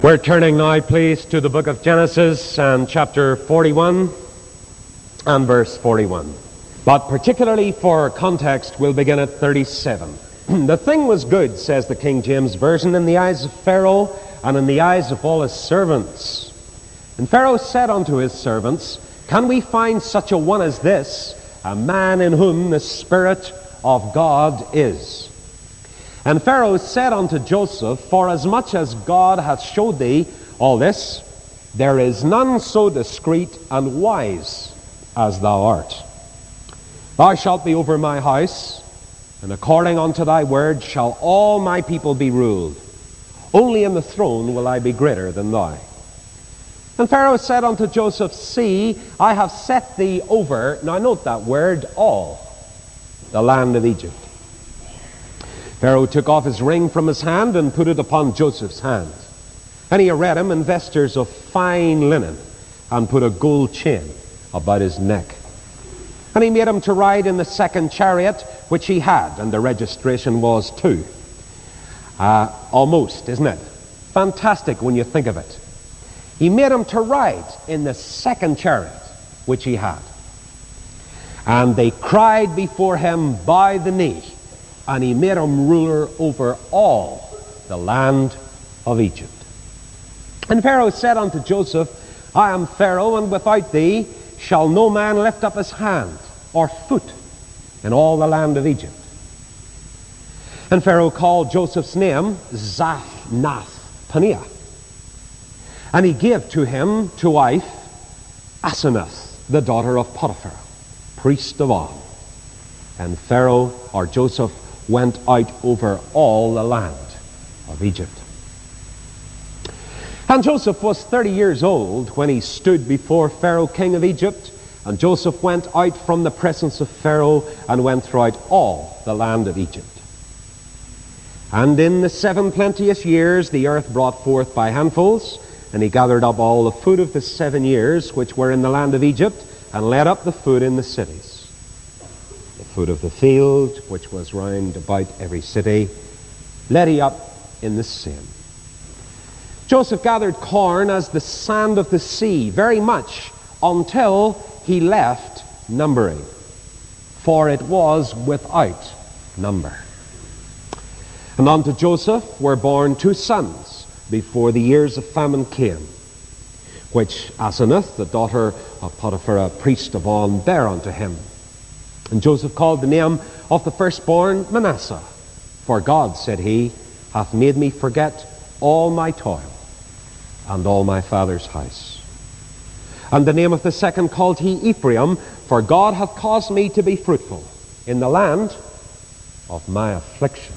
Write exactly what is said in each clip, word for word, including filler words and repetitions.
We're turning now, please, to the book of Genesis and chapter forty-one and verse forty-one. But particularly for context, we'll begin at thirty-seven. The thing was good, says the King James Version, in the eyes of Pharaoh and in the eyes of all his servants. And Pharaoh said unto his servants, Can we find such a one as this, a man in whom the Spirit of God is? And Pharaoh said unto Joseph, Forasmuch as God hath showed thee all this, there is none so discreet and wise as thou art. Thou shalt be over my house, and according unto thy word shall all my people be ruled. Only in the throne will I be greater than thou. And Pharaoh said unto Joseph, See, I have set thee over, now note that word, all, the land of Egypt. Pharaoh took off his ring from his hand and put it upon Joseph's hand. And he arrayed him in vestures of fine linen and put a gold chain about his neck. And he made him to ride in the second chariot which he had, and the registration was two. Uh, almost, isn't it? Fantastic when you think of it. He made him to ride in the second chariot which he had. And they cried before him by the knee, and he made him ruler over all the land of Egypt. And Pharaoh said unto Joseph, I am Pharaoh, and without thee shall no man lift up his hand or foot in all the land of Egypt. And Pharaoh called Joseph's name Zaphnath-Paneah. And he gave to him to wife Asenath, the daughter of Potiphar, priest of On. And Pharaoh, or Joseph, went out over all the land of Egypt. And Joseph was thirty years old when he stood before Pharaoh, king of Egypt. And Joseph went out from the presence of Pharaoh and went throughout all the land of Egypt. And in the seven plenteous years the earth brought forth by handfuls, and he gathered up all the food of the seven years which were in the land of Egypt, and laid up the food in the cities. The food of the field, which was round about every city, laid he up in the same. Joseph gathered corn as the sand of the sea, very much, until he left numbering, for it was without number. And unto Joseph were born two sons before the years of famine came, which Asenath, the daughter of Potiphar, a priest of On, bare unto him. And Joseph called the name of the firstborn Manasseh, for God, said he, hath made me forget all my toil and all my father's house. And the name of the second called he Ephraim, for God hath caused me to be fruitful in the land of my affliction.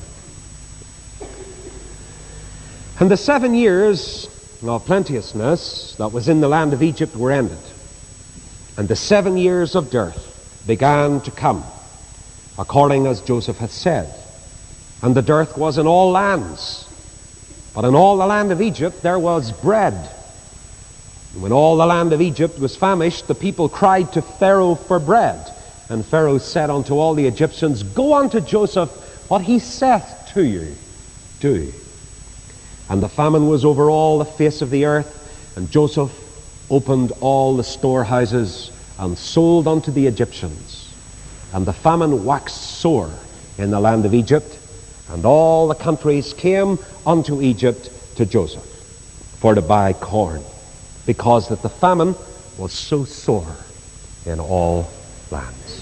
And the seven years of plenteousness that was in the land of Egypt were ended, and the seven years of dearth began to come, according as Joseph hath said. And the dearth was in all lands, but in all the land of Egypt there was bread. And when all the land of Egypt was famished, the people cried to Pharaoh for bread. And Pharaoh said unto all the Egyptians, Go unto Joseph, what he saith to you, do. And the famine was over all the face of the earth, and Joseph opened all the storehouses and sold unto the Egyptians. And the famine waxed sore in the land of Egypt, and all the countries came unto Egypt to Joseph for to buy corn, because that the famine was so sore in all lands.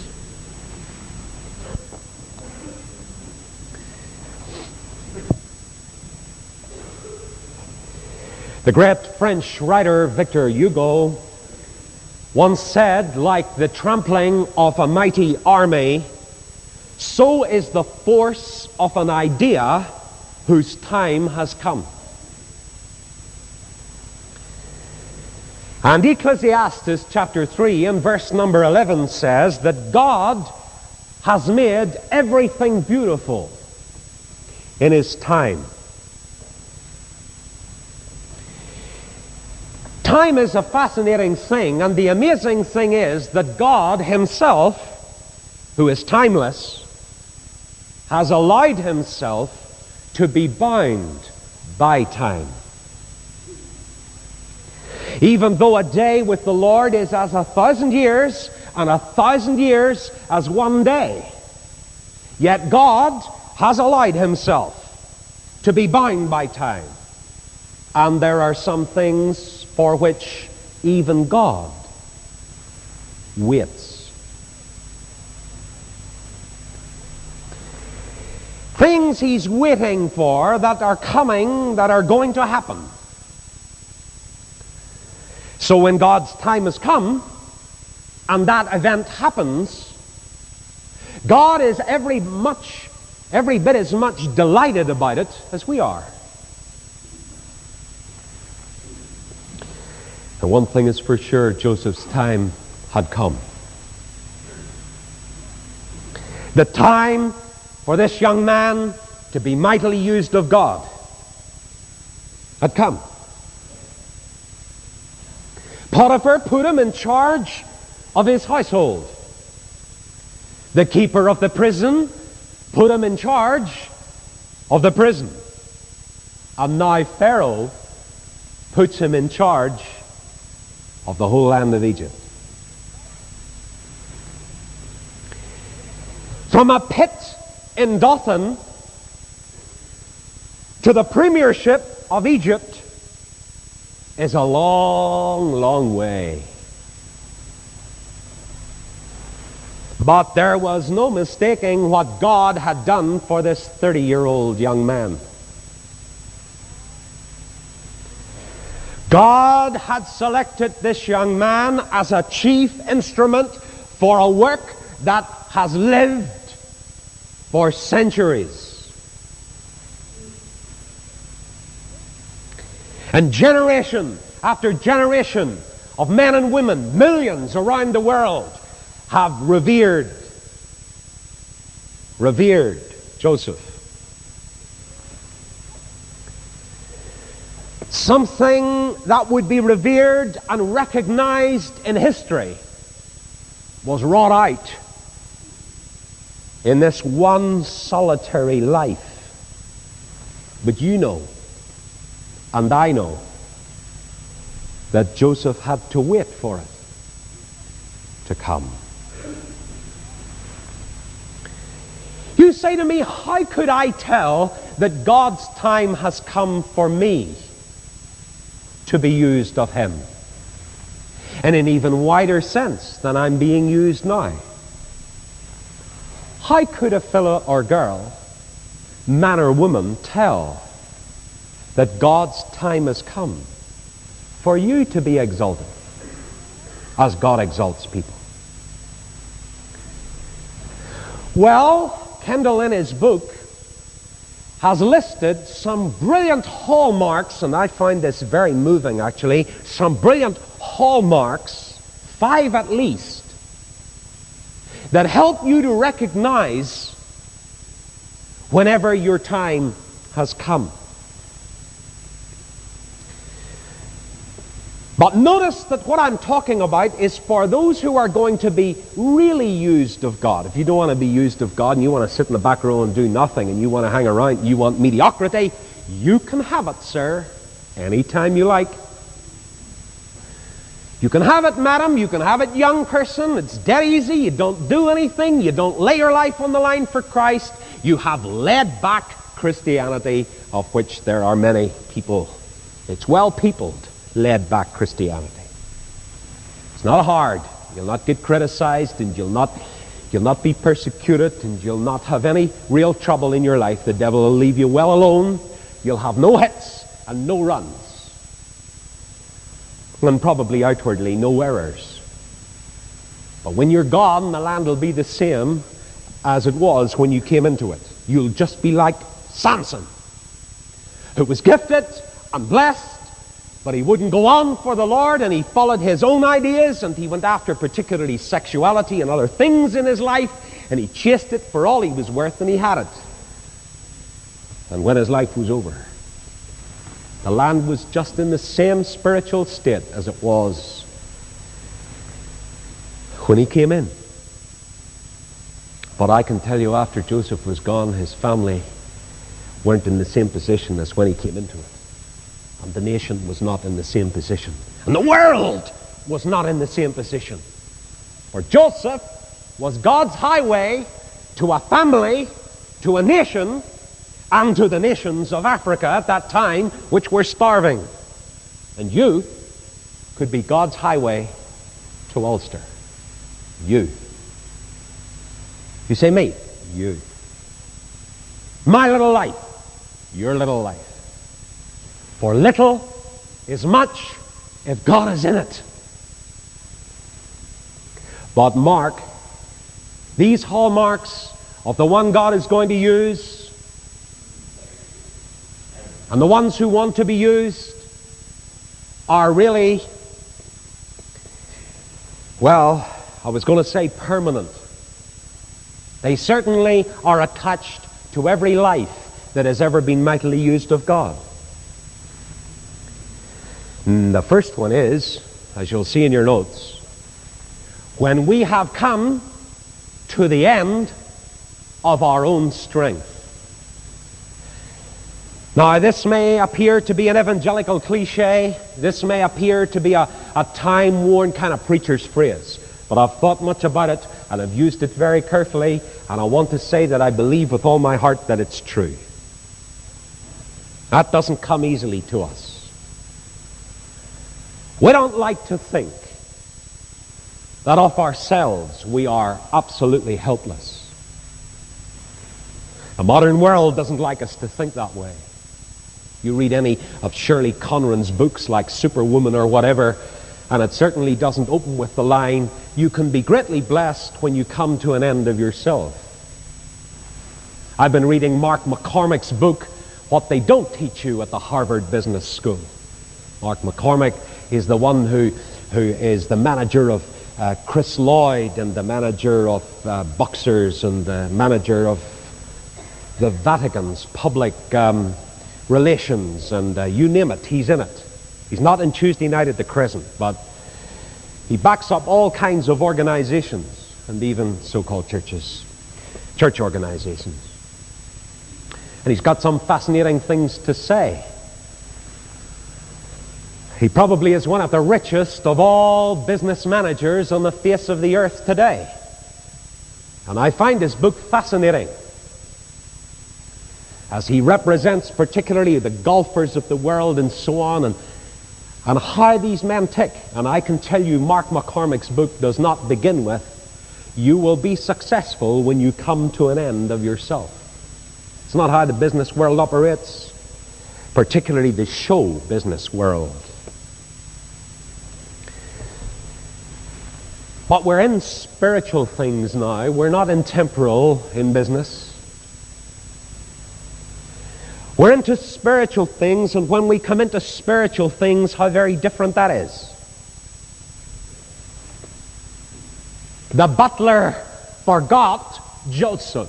The great French writer Victor Hugo once said, like the trampling of a mighty army, so is the force of an idea whose time has come. And Ecclesiastes chapter three and verse number eleven says that God has made everything beautiful in his time. Time is a fascinating thing, and the amazing thing is that God himself, who is timeless, has allowed himself to be bound by time. Even though a day with the Lord is as a thousand years, and a thousand years as one day, yet God has allowed himself to be bound by time. And there are some things for which even God waits. Things he's waiting for that are coming, that are going to happen. So when God's time has come, and that event happens, God is every much, every bit as much delighted about it as we are. And one thing is for sure, Joseph's time had come. The time for this young man to be mightily used of God had come. Potiphar put him in charge of his household. The keeper of the prison put him in charge of the prison. And now Pharaoh puts him in charge of the whole land of Egypt. From a pit in Dothan to the premiership of Egypt is a long, long way. But there was no mistaking what God had done for this thirty-year-old young man. God had selected this young man as a chief instrument for a work that has lived for centuries. And generation after generation of men and women, millions around the world, have revered, revered Joseph. Something that would be revered and recognized in history was wrought out in this one solitary life. But you know, and I know, that Joseph had to wait for it to come. You say to me, how could I tell that God's time has come for me to be used of him? In an even wider sense than I'm being used now. How could a fellow or girl, man or woman, tell that God's time has come for you to be exalted as God exalts people? Well, Kendall in his book has listed some brilliant hallmarks, and I find this very moving actually, some brilliant hallmarks, five at least, that help you to recognize whenever your time has come. But notice that what I'm talking about is for those who are going to be really used of God. If you don't want to be used of God and you want to sit in the back row and do nothing and you want to hang around, you want mediocrity, you can have it, sir, anytime you like. You can have it, madam, you can have it, young person. It's dead easy. You don't do anything. You don't lay your life on the line for Christ. You have laid back Christianity, of which there are many people. It's well peopled. Laid back Christianity. It's not hard. You'll not get criticized, and you'll not you'll not be persecuted, and you'll not have any real trouble in your life. The devil will leave you well alone. You'll have no hits and no runs, and probably outwardly no errors. But when you're gone, the land will be the same as it was when you came into it. You'll just be like Samson, who was gifted and blessed, but he wouldn't go on for the Lord, and he followed his own ideas, and he went after particularly sexuality and other things in his life, and he chased it for all he was worth, and he had it. And when his life was over, the land was just in the same spiritual state as it was when he came in. But I can tell you, after Joseph was gone, his family weren't in the same position as when he came into it. And the nation was not in the same position And the world was not in the same position. For Joseph was God's highway to a family, to a nation, and to the nations of Africa at that time, which were starving. And you could be God's highway to Ulster. You. You say me? You. My little life. Your little life. For little is much if God is in it. But mark these hallmarks of the one God is going to use, and the ones who want to be used are really, well, I was going to say permanent. They certainly are attached to every life that has ever been mightily used of God. And the first one is, as you'll see in your notes, when we have come to the end of our own strength. Now, this may appear to be an evangelical cliche. This may appear to be a, a time-worn kind of preacher's phrase. But I've thought much about it, and I've used it very carefully, and I want to say that I believe with all my heart that it's true. That doesn't come easily to us. We don't like to think that of ourselves we are absolutely helpless. The modern world doesn't like us to think that way. You read any of Shirley Conran's books like Superwoman or whatever, and it certainly doesn't open with the line, "You can be greatly blessed when you come to an end of yourself." I've been reading Mark McCormick's book, What They Don't Teach You at the Harvard Business School. Mark McCormick is the one who, who is the manager of uh, Chris Lloyd, and the manager of uh, boxers, and the manager of the Vatican's public um, relations, and uh, you name it, he's in it. He's not in Tuesday Night at the Crescent, but he backs up all kinds of organizations, and even so-called churches, church organizations. And he's got some fascinating things to say. He probably is one of the richest of all business managers on the face of the earth today. And I find his book fascinating, as he represents particularly the golfers of the world and so on, and, and how these men tick. And I can tell you, Mark McCormick's book does not begin with, "You will be successful when you come to an end of yourself." It's not how the business world operates, particularly the show business world. But we're in spiritual things now. We're not in temporal in business. We're into spiritual things, and when we come into spiritual things, how very different that is. The butler forgot Joseph.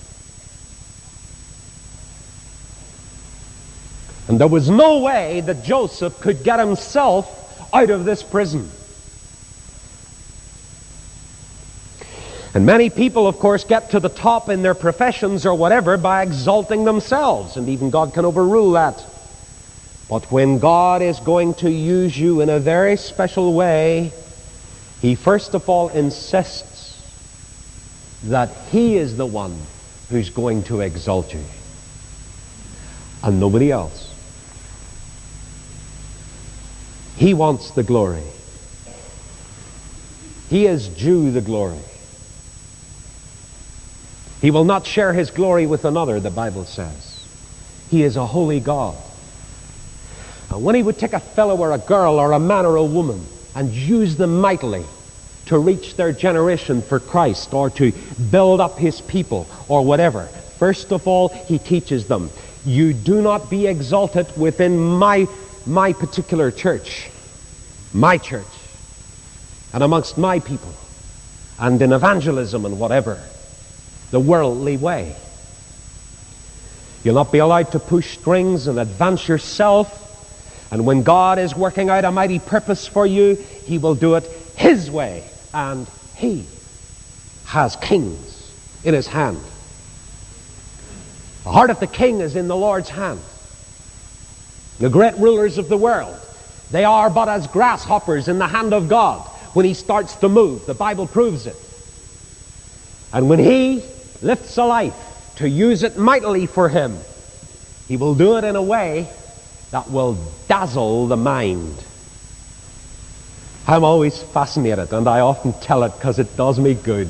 And there was no way that Joseph could get himself out of this prison. And many people, of course, get to the top in their professions or whatever by exalting themselves, and even God can overrule that. But when God is going to use you in a very special way, He first of all insists that He is the one who's going to exalt you, and nobody else. He wants the glory. He is due the glory. He will not share His glory with another, the Bible says. He is a holy God. And when He would take a fellow or a girl or a man or a woman and use them mightily to reach their generation for Christ, or to build up His people or whatever, first of all, He teaches them, you do not be exalted within my, my particular church, my church, and amongst my people, and in evangelism and whatever, the worldly way. You'll not be allowed to push strings and advance yourself. And when God is working out a mighty purpose for you, He will do it His way. And He has kings in His hand. The heart of the king is in the Lord's hand. The great rulers of the world They are but as grasshoppers in the hand of God. When he starts to move, the Bible proves it. And when he lifts a life to use it mightily for him, he will do it in a way that will dazzle the mind. I'm always fascinated, and I often tell it because it does me good.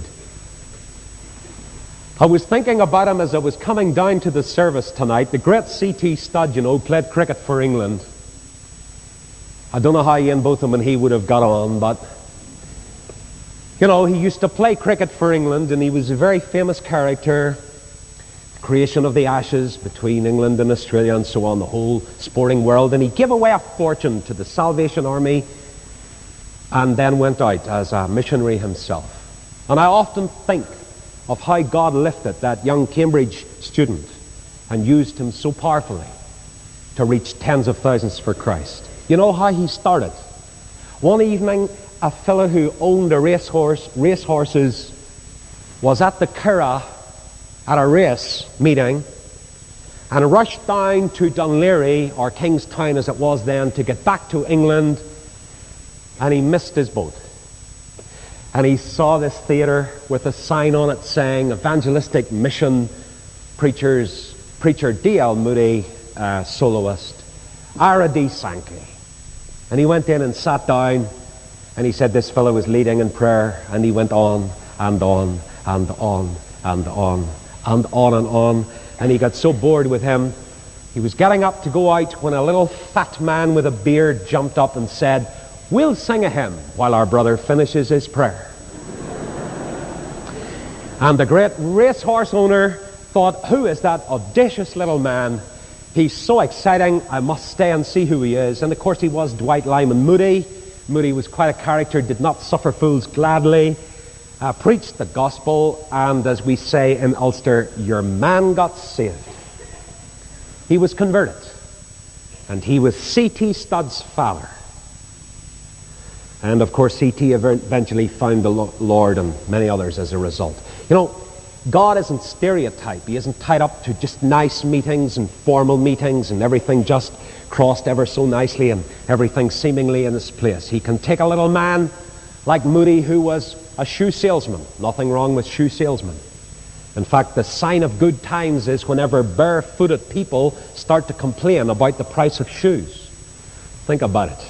I was thinking about him as I was coming down to the service tonight. The great C T Studd, you know, played cricket for England. I don't know how Ian Botham and he would have got on, but you know, he used to play cricket for England, and he was a very famous character. The creation of the Ashes between England and Australia and so on, the whole sporting world. And he gave away a fortune to the Salvation Army and then went out as a missionary himself. And I often think of how God lifted that young Cambridge student and used him so powerfully to reach tens of thousands for Christ. You know how he started? One evening, a fellow who owned a racehorse, racehorses, was at the Curragh at a race meeting and rushed down to Dunleary, or Kingstown as it was then, to get back to England, and he missed his boat. And he saw this theatre with a sign on it saying Evangelistic Mission Preachers, Preacher D L Moody, uh, soloist, Ara D. Sankey. And he went in and sat down, and he said this fellow was leading in prayer, and he went on and on and on and on and on and on, and he got so bored with him, he was getting up to go out when a little fat man with a beard jumped up and said, "We'll sing a hymn while our brother finishes his prayer." And the great racehorse owner thought, who is that audacious little man? He's so exciting, I must stay and see who he is. And of course he was Dwight Lyman Moody. Moody was quite a character, did not suffer fools gladly, uh, preached the gospel, and as we say in Ulster, your man got saved. He was converted, and he was C T Studd's father. And of course C T eventually found the Lord and many others as a result. You know, God isn't stereotyped. He isn't tied up to just nice meetings and formal meetings and everything just crossed ever so nicely and everything seemingly in its place. He can take a little man like Moody, who was a shoe salesman. Nothing wrong with shoe salesmen. In fact, the sign of good times is whenever barefooted people start to complain about the price of shoes. Think about it.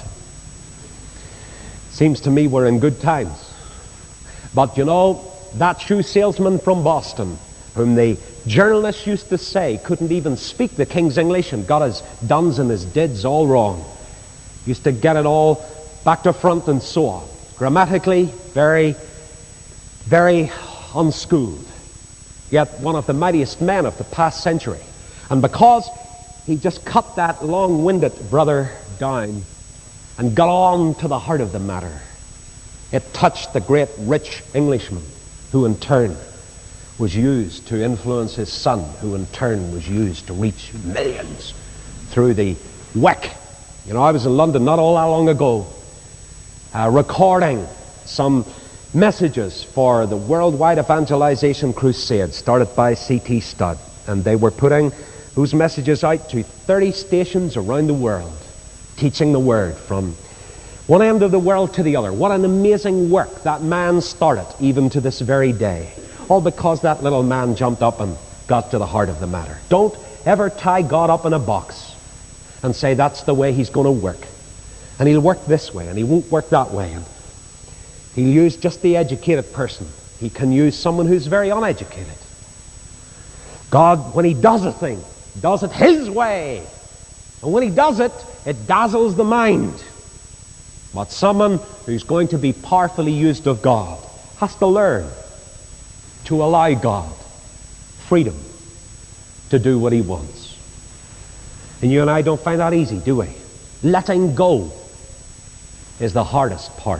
Seems to me we're in good times. But you know, that shoe salesman from Boston, whom the journalists used to say couldn't even speak the King's English and got his dones and his dids all wrong, used to get it all back to front and so on. Grammatically, very, very unschooled. Yet one of the mightiest men of the past century. And because he just cut that long-winded brother down and got on to the heart of the matter, it touched the great rich Englishman, who in turn was used to influence his son, who in turn was used to reach millions through the W E C. You know, I was in London not all that long ago, uh, recording some messages for the worldwide evangelization crusade started by C T Studd, and they were putting those messages out to thirty stations around the world, teaching the word from one end of the world to the other. What an amazing work that man started, even to this very day. All because that little man jumped up and got to the heart of the matter. Don't ever tie God up in a box and say that's the way he's going to work. And he'll work this way, and he won't work that way. And he'll use just the educated person. He can use someone who's very uneducated. God, when he does a thing, does it his way. And when he does it, it dazzles the mind. But someone who's going to be powerfully used of God has to learn to allow God freedom to do what he wants. And you and I don't find that easy, do we? Letting go is the hardest part.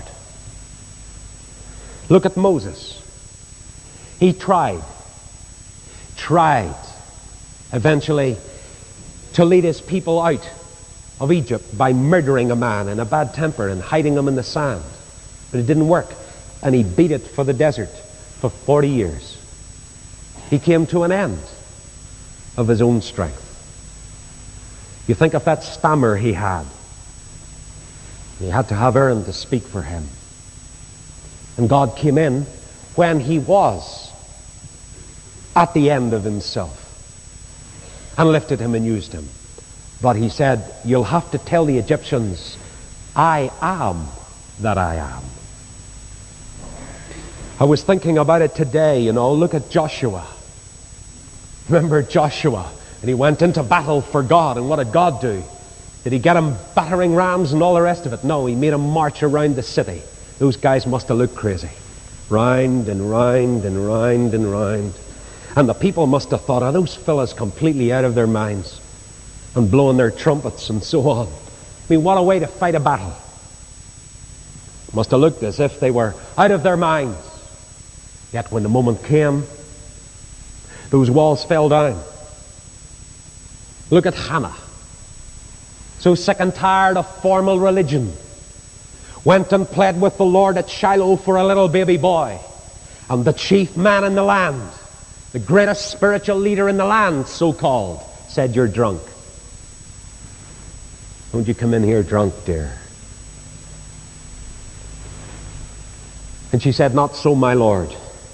Look at Moses. He tried, tried eventually to lead his people out of Egypt by murdering a man in a bad temper and hiding him in the sand. But it didn't work. And he beat it for the desert for forty years. He came to an end of his own strength. You think of that stammer he had. He had to have Aaron to speak for him. And God came in when he was at the end of himself and lifted him and used him. But he said, you'll have to tell the Egyptians, I am that I am. I was thinking about it today, you know, look at Joshua. Remember Joshua? And he went into battle for God, and what did God do? Did he get him battering rams and all the rest of it? No, he made him march around the city. Those guys must have looked crazy. Round and round and round and round. And the people must have thought, are those fellas completely out of their minds? And blowing their trumpets and so on. I mean, what a way to fight a battle. Must have looked as if they were out of their minds. Yet when the moment came, those walls fell down. Look at Hannah. So sick and tired of formal religion. Went and pled with the Lord at Shiloh for a little baby boy. And the chief man in the land, the greatest spiritual leader in the land, so-called, said, you're drunk. Don't you come in here drunk, dear. And she said, not so, my Lord.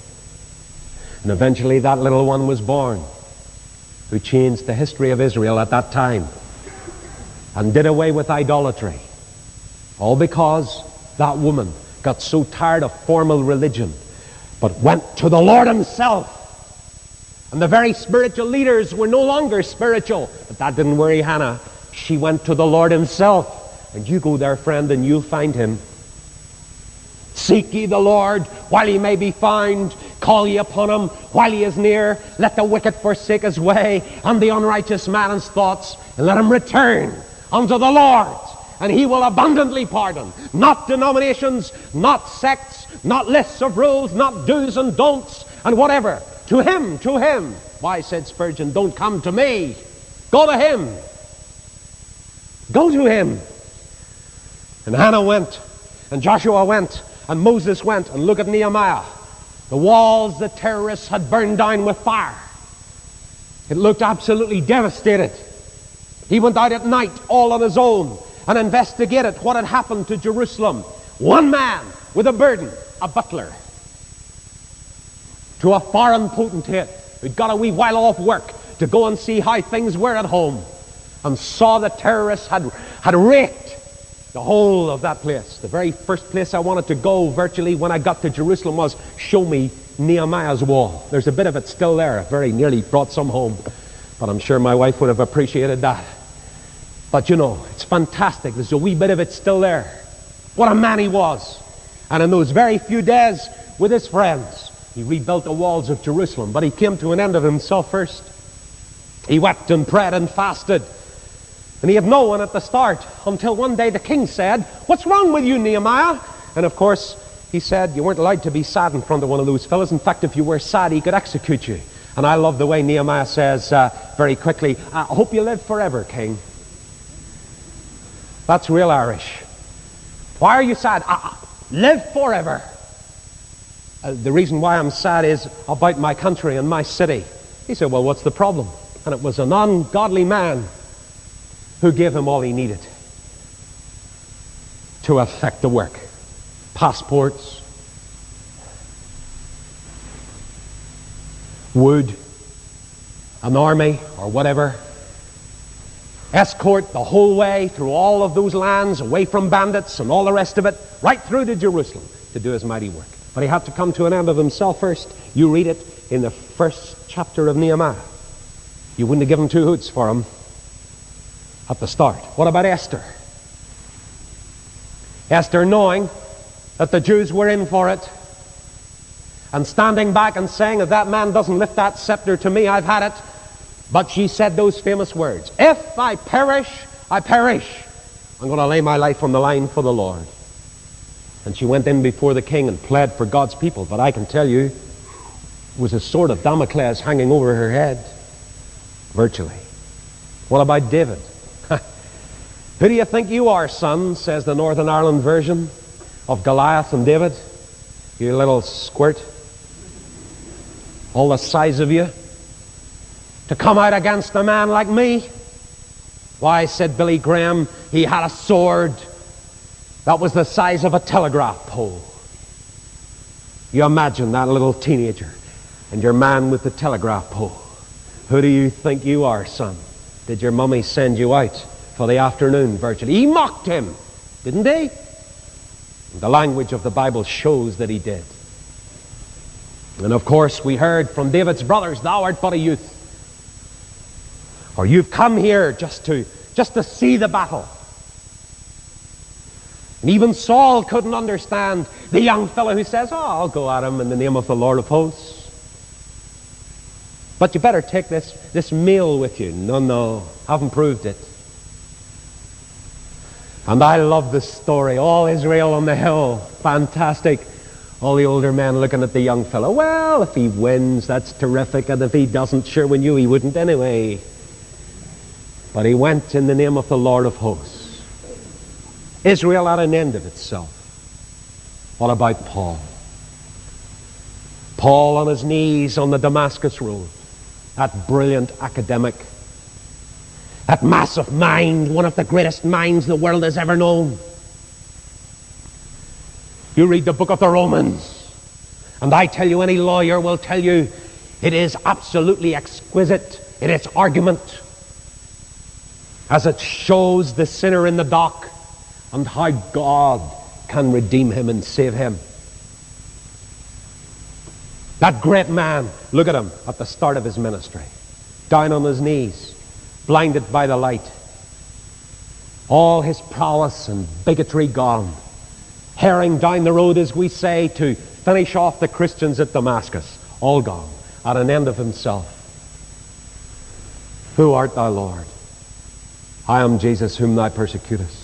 And eventually that little one was born, who changed the history of Israel at that time and did away with idolatry. All because that woman got so tired of formal religion, but went to the Lord himself. And the very spiritual leaders were no longer spiritual. But that didn't worry Hannah. She went to the Lord himself. And you go there, friend, and you'll find him. Seek ye the Lord while he may be found. Call ye upon him while he is near. Let the wicked forsake his way, and the unrighteous man his thoughts, and let him return unto the Lord, and he will abundantly pardon. Not denominations, not sects, not lists of rules, not do's and don'ts, and whatever. To him, to him. Why, said Spurgeon, don't come to me. Go to him. Go to him. And Hannah went, and Joshua went, and Moses went. And look at Nehemiah. The walls the terrorists had burned down with fire. It looked absolutely devastated. He went out at night all on his own and investigated what had happened to Jerusalem. One man with a burden, a butler, to a foreign potentate who'd got a wee while off work to go and see how things were at home, and saw the terrorists had, had raked the whole of that place. The very first place I wanted to go virtually when I got to Jerusalem was, show me Nehemiah's wall. There's a bit of it still there. I very nearly brought some home, but I'm sure my wife would have appreciated that. But you know, it's fantastic. There's a wee bit of it still there. What a man he was. And in those very few days with his friends, he rebuilt the walls of Jerusalem. But he came to an end of himself first. He wept and prayed and fasted. And he had no one at the start, until one day the king said, what's wrong with you, Nehemiah? And of course, he said, you weren't allowed to be sad in front of one of those fellows. In fact, if you were sad, he could execute you. And I love the way Nehemiah says uh, very quickly, I hope you live forever, king. That's real Irish. Why are you sad? Uh, live forever. Uh, the reason why I'm sad is about my country and my city. He said, well, what's the problem? And it was an ungodly man who gave him all he needed to effect the work. Passports, wood, an army, or whatever. Escort the whole way through all of those lands, away from bandits and all the rest of it, right through to Jerusalem to do his mighty work. But he had to come to an end of himself first. You read it in the first chapter of Nehemiah. You wouldn't have given two hoots for him at the start. What about Esther? Esther, knowing that the Jews were in for it, and standing back and saying, if that man doesn't lift that scepter to me, I've had it. But she said those famous words, if I perish, I perish. I'm going to lay my life on the line for the Lord. And she went in before the king and pled for God's people. But I can tell you, it was a sword of Damocles hanging over her head, virtually. What about David? Who do you think you are, son, says the Northern Ireland version of Goliath and David? You little squirt. All the size of you. To come out against a man like me? Why, said Billy Graham, he had a sword that was the size of a telegraph pole. You imagine that little teenager and your man with the telegraph pole. Who do you think you are, son? Did your mummy send you out for the afternoon virtually? He mocked him, didn't he? The language of the Bible shows that he did. And of course we heard from David's brothers, thou art but a youth. Or you've come here just to, just to see the battle. And even Saul couldn't understand the young fellow who says, oh, I'll go at him in the name of the Lord of hosts. But you better take this, this meal with you. No, no, haven't proved it. And I love this story. All Israel on the hill. Fantastic. All the older men looking at the young fellow. Well, if he wins, that's terrific. And if he doesn't, sure we knew he wouldn't anyway. But he went in the name of the Lord of hosts. Israel at an end of itself. What about Paul? Paul on his knees on the Damascus road. That brilliant academic. That massive mind, one of the greatest minds the world has ever known. You read the book of the Romans, and I tell you, any lawyer will tell you, it is absolutely exquisite in its argument, as it shows the sinner in the dock and how God can redeem him and save him. That great man, look at him at the start of his ministry, down on his knees, blinded by the light. All his prowess and bigotry gone. Herring down the road, as we say, to finish off the Christians at Damascus. All gone, at an end of himself. Who art thou, Lord? I am Jesus whom thou persecutest.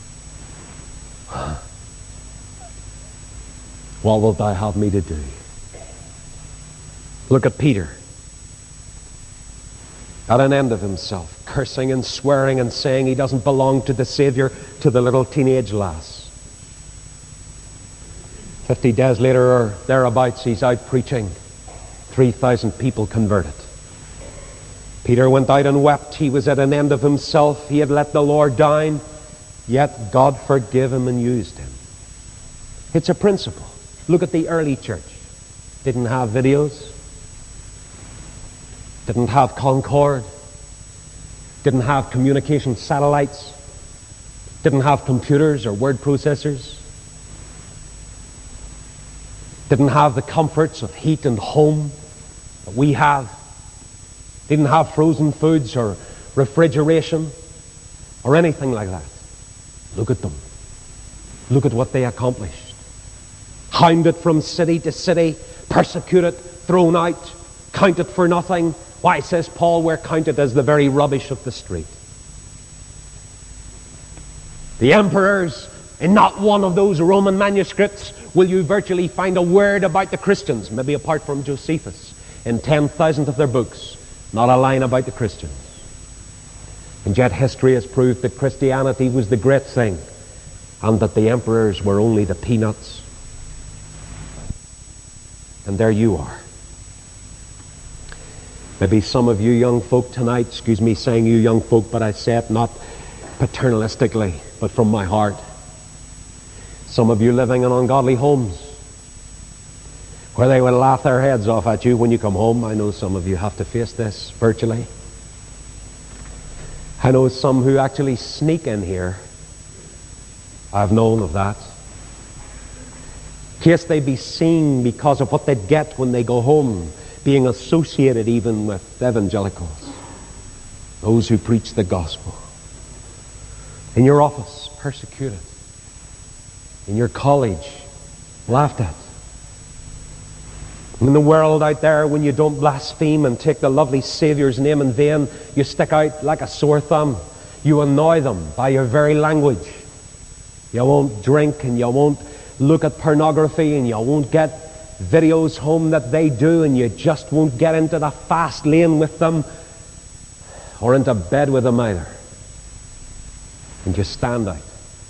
What wilt thou have me to do? Look at Peter. At an end of himself, cursing and swearing and saying he doesn't belong to the Savior, to the little teenage lass. Fifty days later or thereabouts, he's out preaching. Three thousand people converted. Peter went out and wept. He was at an end of himself. He had let the Lord down, yet God forgave him and used him. It's a principle. Look at the early church. Didn't have videos. Didn't have Concord. Didn't have communication satellites. Didn't have computers or word processors. Didn't have the comforts of heat and home that we have. Didn't have frozen foods or refrigeration or anything like that. Look at them. Look at what they accomplished. Hounded from city to city, persecuted, thrown out, counted for nothing. Why, says Paul, we're counted as the very rubbish of the street. The emperors, in not one of those Roman manuscripts will you virtually find a word about the Christians, maybe apart from Josephus. In ten thousand of their books, not a line about the Christians. And yet history has proved that Christianity was the great thing, and that the emperors were only the peanuts. And there you are. Maybe some of you young folk tonight, excuse me saying you young folk, but I say it not paternalistically, but from my heart. Some of you living in ungodly homes, where they would laugh their heads off at you when you come home. I know some of you have to face this virtually. I know some who actually sneak in here. I've known of that. In case they be seen because of what they'd get when they go home, being associated even with evangelicals, those who preach the gospel. In your office, persecuted. In your college, laughed at. In the world out there, when you don't blaspheme and take the lovely Saviour's name in vain, you stick out like a sore thumb. You annoy them by your very language. You won't drink and you won't look at pornography and you won't get videos home that they do, and you just won't get into the fast lane with them or into bed with them either. And you stand out.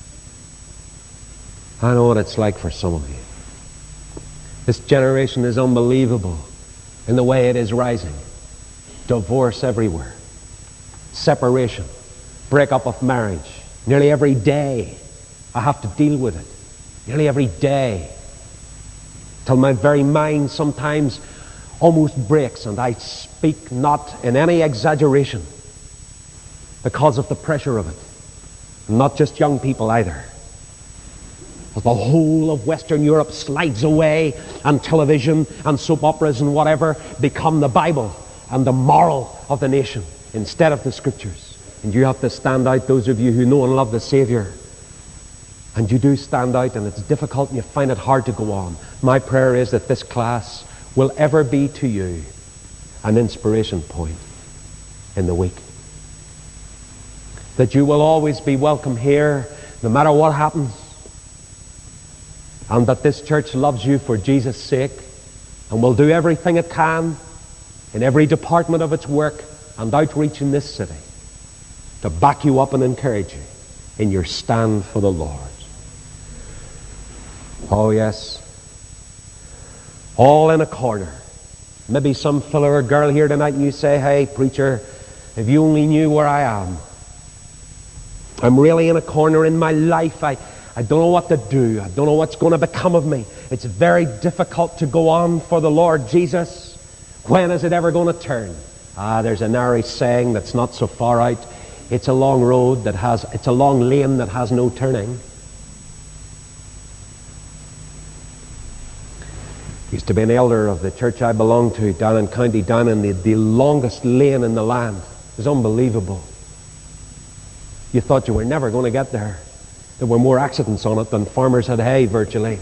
I know what it's like for some of you. This generation is unbelievable in the way it is rising. Divorce everywhere. Separation. Breakup of marriage. Nearly every day I have to deal with it nearly every day, till my very mind sometimes almost breaks, and I speak not in any exaggeration because of the pressure of it. Not just young people either. As the whole of Western Europe slides away, and television and soap operas and whatever become the Bible and the moral of the nation instead of the Scriptures. And you have to stand out, those of you who know and love the Savior. And you do stand out, and it's difficult and you find it hard to go on. My prayer is that this class will ever be to you an inspiration point in the week. That you will always be welcome here, no matter what happens. And that this church loves you for Jesus' sake and will do everything it can in every department of its work and outreach in this city to back you up and encourage you in your stand for the Lord. Oh yes, all in a corner. Maybe some fellow or girl here tonight and you say, hey preacher, if you only knew where I am. I'm really in a corner in my life. I, I don't know what to do. I don't know what's going to become of me. It's very difficult to go on for the Lord Jesus. When is it ever going to turn? Ah, there's an Irish saying that's not so far out. It's a long road that has, it's a long lane that has no turning. Used to be an elder of the church I belonged to down in County Down in the, the longest lane in the land. It was unbelievable. You thought you were never going to get there. There were more accidents on it than farmers had hay, virtually.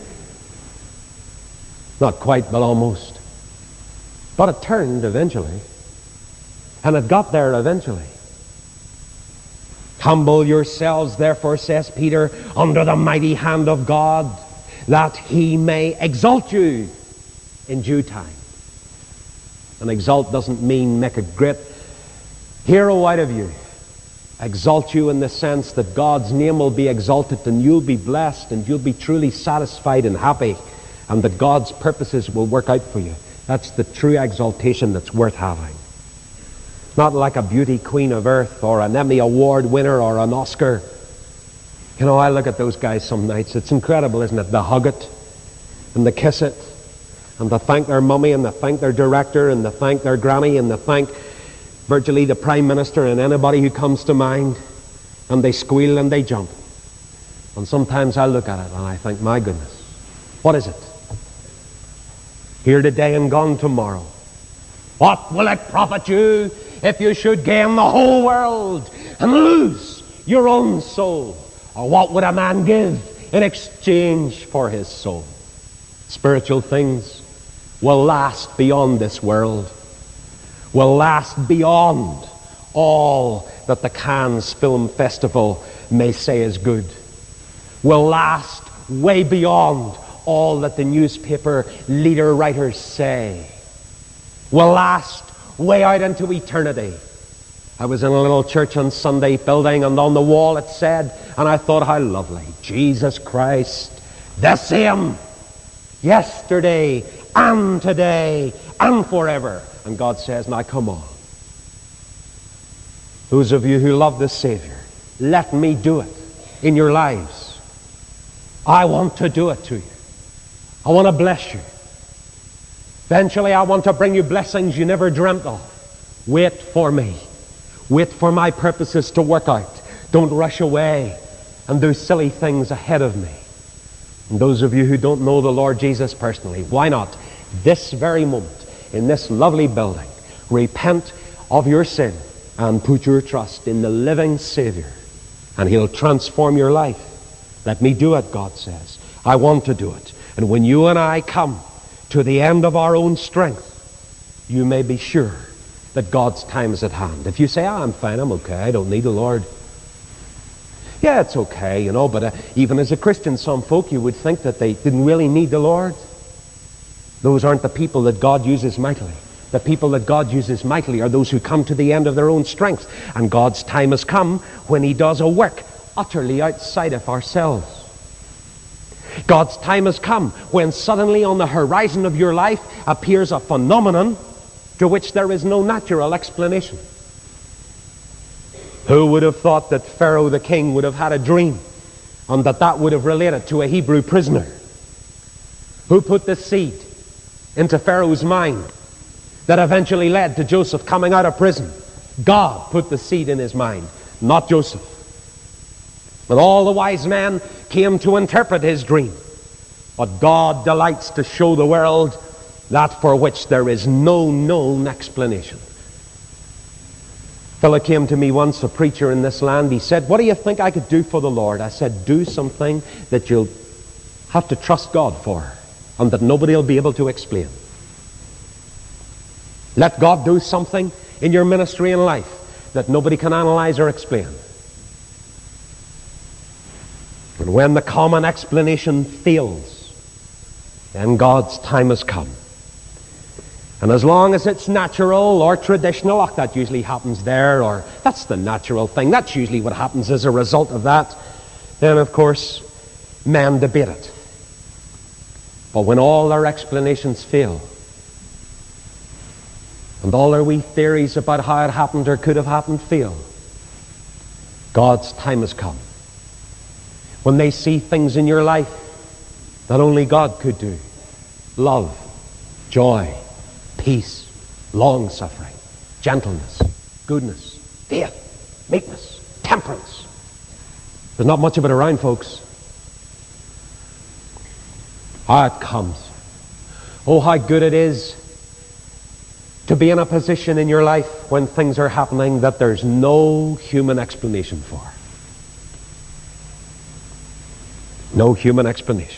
Not quite, but almost. But it turned eventually. And it got there eventually. Humble yourselves, therefore, says Peter, under the mighty hand of God, that he may exalt you in due time. And exalt doesn't mean make a great hero out of you. Exalt you in the sense that God's name will be exalted and you'll be blessed and you'll be truly satisfied and happy, and that God's purposes will work out for you. That's the true exaltation that's worth having. Not like a beauty queen of earth or an Emmy Award winner or an Oscar. You know, I look at those guys some nights. It's incredible, isn't it? They hug it and they kiss it and they thank their mummy and they thank their director and they thank their granny and they thank virtually the Prime Minister and anybody who comes to mind, and they squeal and they jump. And sometimes I look at it and I think, my goodness, what is it? Here today and gone tomorrow. What will it profit you if you should gain the whole world and lose your own soul? Or what would a man give in exchange for his soul? Spiritual things will last beyond this world, will last beyond all that the Cannes Film Festival may say is good, will last way beyond all that the newspaper leader writers say, will last way out into eternity. I was in a little church on Sunday building, and on the wall it said, and I thought, how lovely, Jesus Christ, the same, yesterday and today and forever. And God says, now come on. Those of you who love the Savior, let me do it in your lives. I want to do it to you. I want to bless you. Eventually I want to bring you blessings you never dreamt of. Wait for me. Wait for my purposes to work out. Don't rush away and do silly things ahead of me. And those of you who don't know the Lord Jesus personally, why not this very moment, in this lovely building, repent of your sin and put your trust in the living Savior, and He'll transform your life. Let me do it, God says. I want to do it. And when you and I come to the end of our own strength, you may be sure that God's time is at hand. If you say, oh, I'm fine, I'm okay, I don't need the Lord. Yeah, it's okay, you know, but uh, even as a Christian, some folk, you would think that they didn't really need the Lord. Those aren't the people that God uses mightily. The people that God uses mightily are those who come to the end of their own strength. And God's time has come when He does a work utterly outside of ourselves. God's time has come when suddenly on the horizon of your life appears a phenomenon to which there is no natural explanation. Who would have thought that Pharaoh the king would have had a dream and that that would have related to a Hebrew prisoner. Who put the seed into Pharaoh's mind that eventually led to Joseph coming out of prison? God put the seed in his mind, not Joseph. And all the wise men came to interpret his dream. But God delights to show the world that for which there is no known explanation. A fellow came to me once, a preacher in this land. He said, "What do you think I could do for the Lord?" I said, "Do something that you'll have to trust God for, and that nobody will be able to explain. Let God do something in your ministry and life that nobody can analyze or explain. And when the common explanation fails, then God's time has come. And as long as it's natural or traditional, oh, that usually happens there, or that's the natural thing, that's usually what happens as a result of that, then of course men debate it. But when all their explanations fail, and all their wee theories about how it happened or could have happened fail, God's time has come. When they see things in your life that only God could do: love, joy, peace, long-suffering, gentleness, goodness, faith, meekness, temperance. There's not much of it around, folks. Ah, it comes. Oh, how good it is to be in a position in your life when things are happening that there's no human explanation for. No human explanation.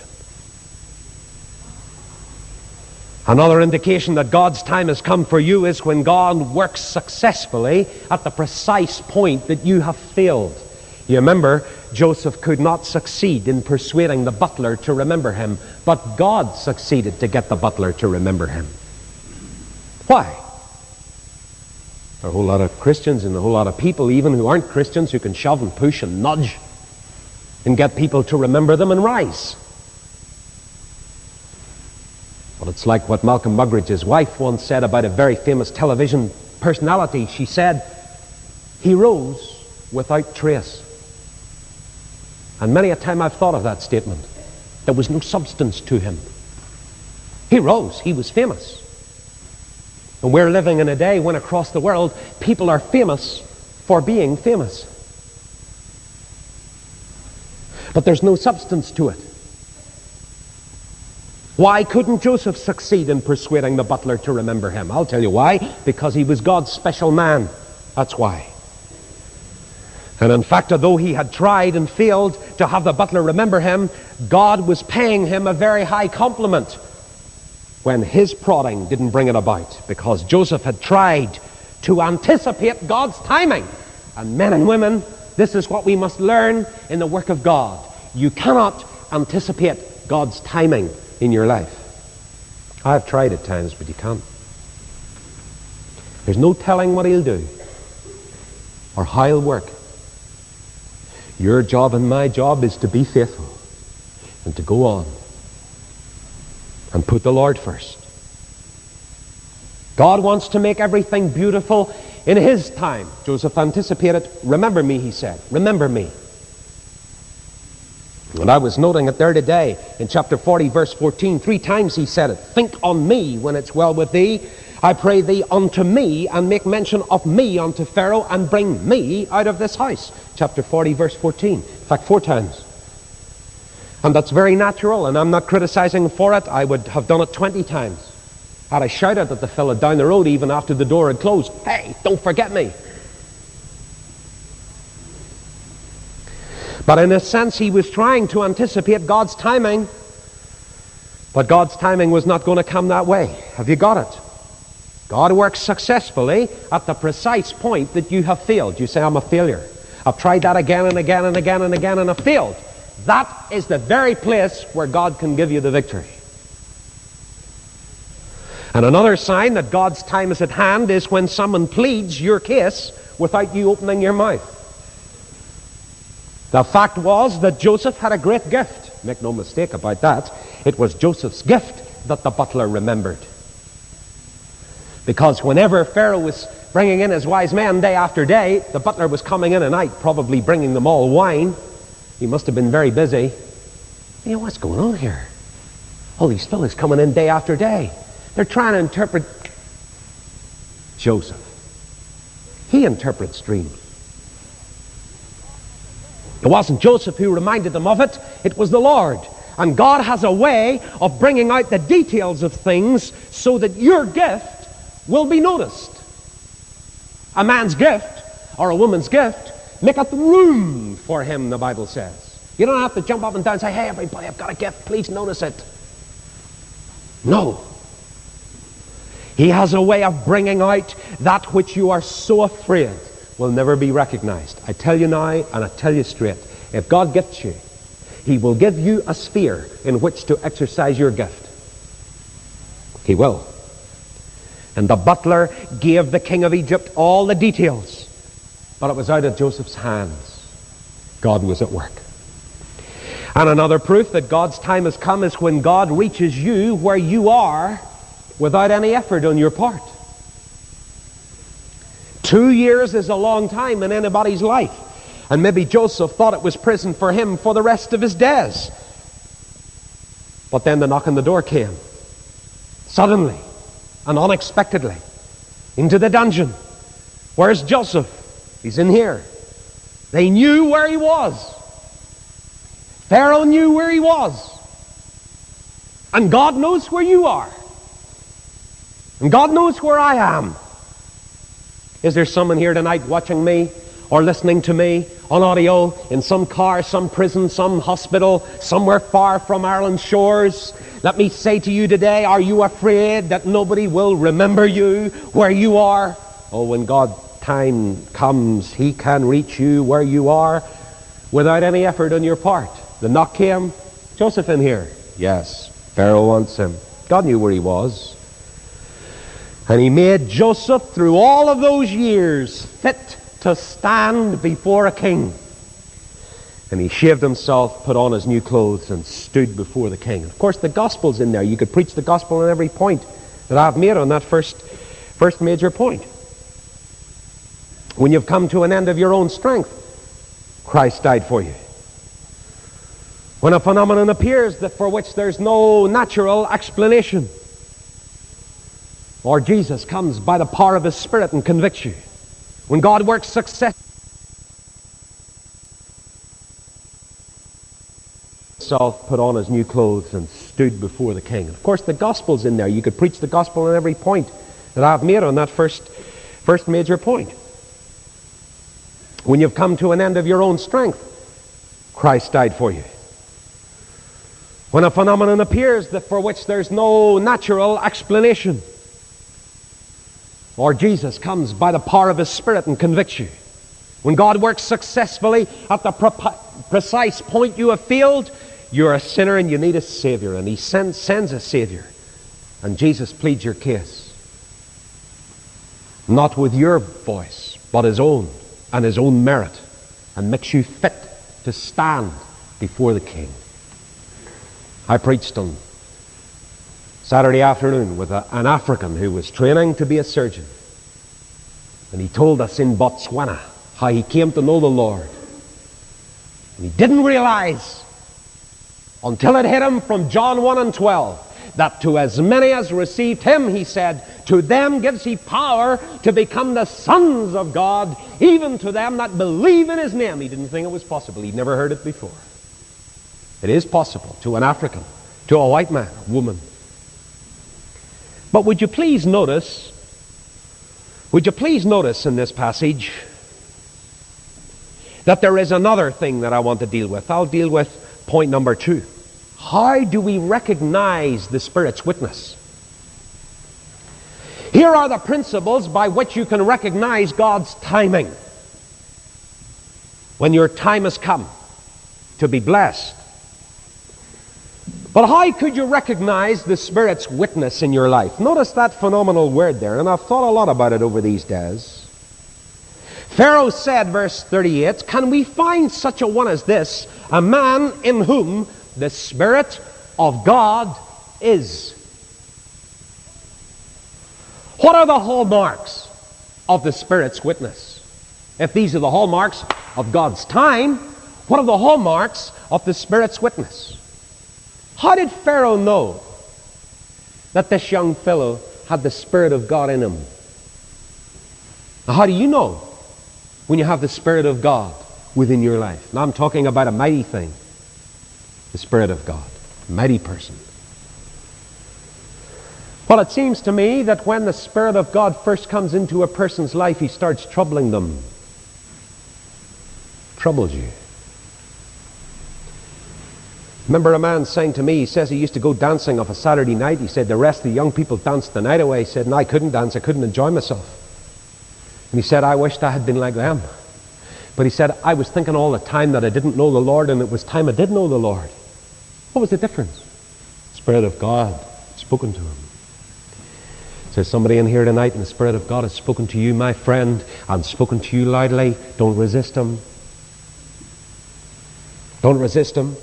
Another indication that God's time has come for you is when God works successfully at the precise point that you have failed. You remember, Joseph could not succeed in persuading the butler to remember him, but God succeeded to get the butler to remember him. Why? There are a whole lot of Christians and a whole lot of people, even who aren't Christians, who can shove and push and nudge and get people to remember them and rise. Well, it's like what Malcolm Muggeridge's wife once said about a very famous television personality. She said, "He rose without trace." And many a time I've thought of that statement. There was no substance to him. He rose. He was famous. And we're living in a day when across the world people are famous for being famous. But there's no substance to it. Why couldn't Joseph succeed in persuading the butler to remember him? I'll tell you why. Because he was God's special man. That's why. And in fact, although he had tried and failed to have the butler remember him, God was paying him a very high compliment when his prodding didn't bring it about, because Joseph had tried to anticipate God's timing. And men and women, this is what we must learn in the work of God. You cannot anticipate God's timing in your life. I've tried at times, but you can't. There's no telling what he'll do or how he'll work. Your job and my job is to be faithful and to go on and put the Lord first. God wants to make everything beautiful in his time. Joseph anticipated. Remember me, he said. Remember me. And I was noting it there today in chapter forty, verse fourteen. Three times he said it. Think on me when it's well with thee. I pray thee unto me, and make mention of me unto Pharaoh, and bring me out of this house. Chapter forty, verse fourteen. In fact, four times. And that's very natural, and I'm not criticizing for it. I would have done it twenty times. Had I shouted at the fellow down the road even after the door had closed, "Hey, don't forget me." But in a sense, he was trying to anticipate God's timing. But God's timing was not going to come that way. Have you got it? God works successfully at the precise point that you have failed. You say, "I'm a failure. I've tried that again and again and again and again and I've failed." That is the very place where God can give you the victory. And another sign that God's time is at hand is when someone pleads your case without you opening your mouth. The fact was that Joseph had a great gift. Make no mistake about that. It was Joseph's gift that the butler remembered. Because whenever Pharaoh was bringing in his wise men day after day, the butler was coming in at night, probably bringing them all wine. He must have been very busy. You know, what's going on here? All these fellas coming in day after day. They're trying to interpret Joseph. He interprets dreams. It wasn't Joseph who reminded them of it. It was the Lord. And God has a way of bringing out the details of things so that your gift will be noticed. A man's gift, or a woman's gift, maketh room for him, the Bible says. You don't have to jump up and down and say, hey, everybody, I've got a gift. Please notice it. No. He has a way of bringing out that which you are so afraid will never be recognized. I tell you now, and I tell you straight, if God gifts you, He will give you a sphere in which to exercise your gift. He will. And the butler gave the king of Egypt all the details, but it was out of Joseph's hands. God was at work. And another proof that God's time has come is when God reaches you where you are without any effort on your part. Two years is a long time in anybody's life. And maybe Joseph thought it was prison for him for the rest of his days. But then the knock on the door came. Suddenly and unexpectedly. Into the dungeon. Where's Joseph? He's in here. They knew where he was. Pharaoh knew where he was. And God knows where you are. And God knows where I am. Is there someone here tonight watching me or listening to me on audio in some car, some prison, some hospital, somewhere far from Ireland's shores? Let me say to you today, are you afraid that nobody will remember you where you are? Oh, when God's time comes, He can reach you where you are without any effort on your part. The knock came. Joseph in here? Yes. Pharaoh wants him. God knew where he was. And He made Joseph, through all of those years, fit to stand before a king. And he shaved himself, put on his new clothes, and stood before the king. Of course, the gospel's in there. You could preach the gospel on every point that I've made on that first, first major point. When you've come to an end of your own strength, Christ died for you. When a phenomenon appears that for which there's no natural explanation, or Jesus comes by the power of His Spirit and convicts you. When God works success, himself, put on his new clothes, and stood before the king. Of course, the gospel's in there. You could preach the gospel on every point that I've made on that first, first major point. When you've come to an end of your own strength, Christ died for you. When a phenomenon appears that for which there's no natural explanation, or Jesus comes by the power of His Spirit and convicts you. When God works successfully at the pre- precise point you have failed, you're a sinner and you need a Savior. And He sends, sends a Savior. And Jesus pleads your case. Not with your voice, but His own, and His own merit. And makes you fit to stand before the King. I preached on Saturday afternoon with a, an African who was training to be a surgeon. And he told us in Botswana how he came to know the Lord. And he didn't realize until it hit him from John one and twelve that to as many as received Him, He said, to them gives He power to become the sons of God, even to them that believe in His name. He didn't think it was possible. He'd never heard it before. It is possible to an African, to a white man, a woman. But would you please notice, would you please notice in this passage that there is another thing that I want to deal with. I'll deal with point number two. How do we recognize the Spirit's witness? Here are the principles by which you can recognize God's timing. When your time has come to be blessed. But how could you recognize the Spirit's witness in your life? Notice that phenomenal word there, and I've thought a lot about it over these days. Pharaoh said, verse thirty-eight, can we find such a one as this, a man in whom the Spirit of God is? What are the hallmarks of the Spirit's witness? If these are the hallmarks of God's time, What are the hallmarks of the Spirit's witness? How did Pharaoh know that this young fellow had the Spirit of God in him? Now, how do you know when you have the Spirit of God within your life? Now I'm talking about a mighty thing. The Spirit of God. A mighty person. Well, it seems to me that when the Spirit of God first comes into a person's life, he starts troubling them. Troubles you. Remember a man saying to me, he says he used to go dancing of a Saturday night. He said the rest of the young people danced the night away. He said, and I couldn't dance, I couldn't enjoy myself. And he said, I wished I had been like them. But he said, I was thinking all the time that I didn't know the Lord, and it was time I did know the Lord. What was the difference? The Spirit of God had spoken to him. There's somebody in here tonight, and the Spirit of God has spoken to you, my friend, and spoken to you loudly. Don't resist him. Don't resist him.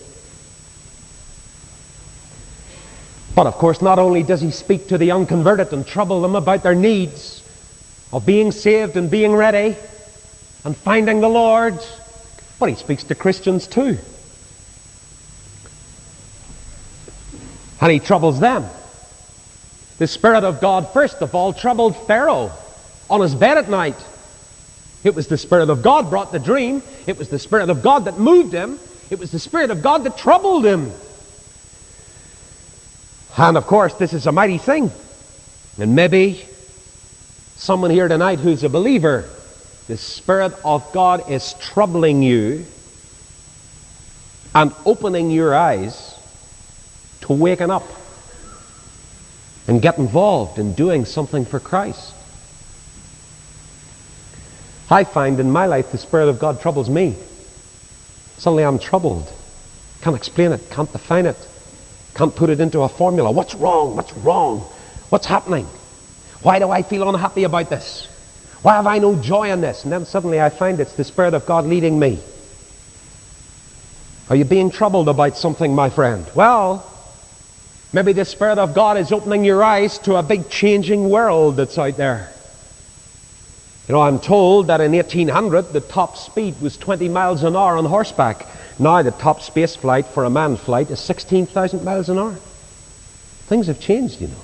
But of course, not only does he speak to the unconverted and trouble them about their needs of being saved and being ready and finding the Lord, but he speaks to Christians too. And he troubles them. The Spirit of God, first of all, troubled Pharaoh on his bed at night. It was the Spirit of God brought the dream. It was the Spirit of God that moved him. It was the Spirit of God that troubled him. And of course, this is a mighty thing. And maybe someone here tonight who's a believer, the Spirit of God is troubling you and opening your eyes to waken up and get involved in doing something for Christ. I find in my life the Spirit of God troubles me. Suddenly I'm troubled. Can't explain it, can't define it, can't put it into a formula. What's wrong? What's wrong? What's happening? Why do I feel unhappy about this? Why have I no joy in this? And then suddenly I find it's the Spirit of God leading me. Are you being troubled about something, my friend? Well, maybe the Spirit of God is opening your eyes to a big changing world that's out there. You know, I'm told that in eighteen hundred the top speed was twenty miles an hour on horseback. Now the top space flight for a manned flight is sixteen thousand miles an hour. Things have changed, you know.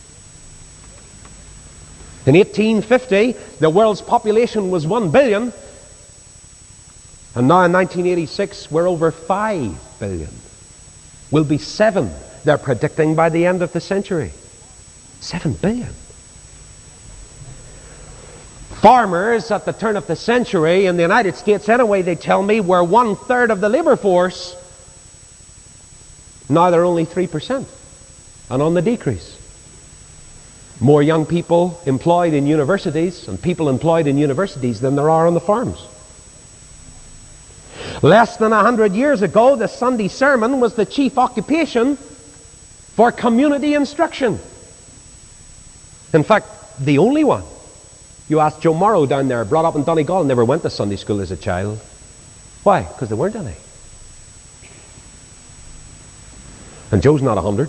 In eighteen fifty, the world's population was one billion. And now in nineteen eighty-six, we're over five billion. We'll be seven, they're predicting, by the end of the century. seven billion. Farmers at the turn of the century in the United States, anyway, they tell me, were one third of the labor force. Now they're only three percent and on the decrease. More young people employed in universities and people employed in universities than there are on the farms. Less than a hundred years ago, the Sunday sermon was the chief occupation for community instruction. In fact, the only one. You ask Joe Morrow down there, brought up in Donegal, never went to Sunday school as a child. Why? Because there weren't any. And Joe's not a hundred.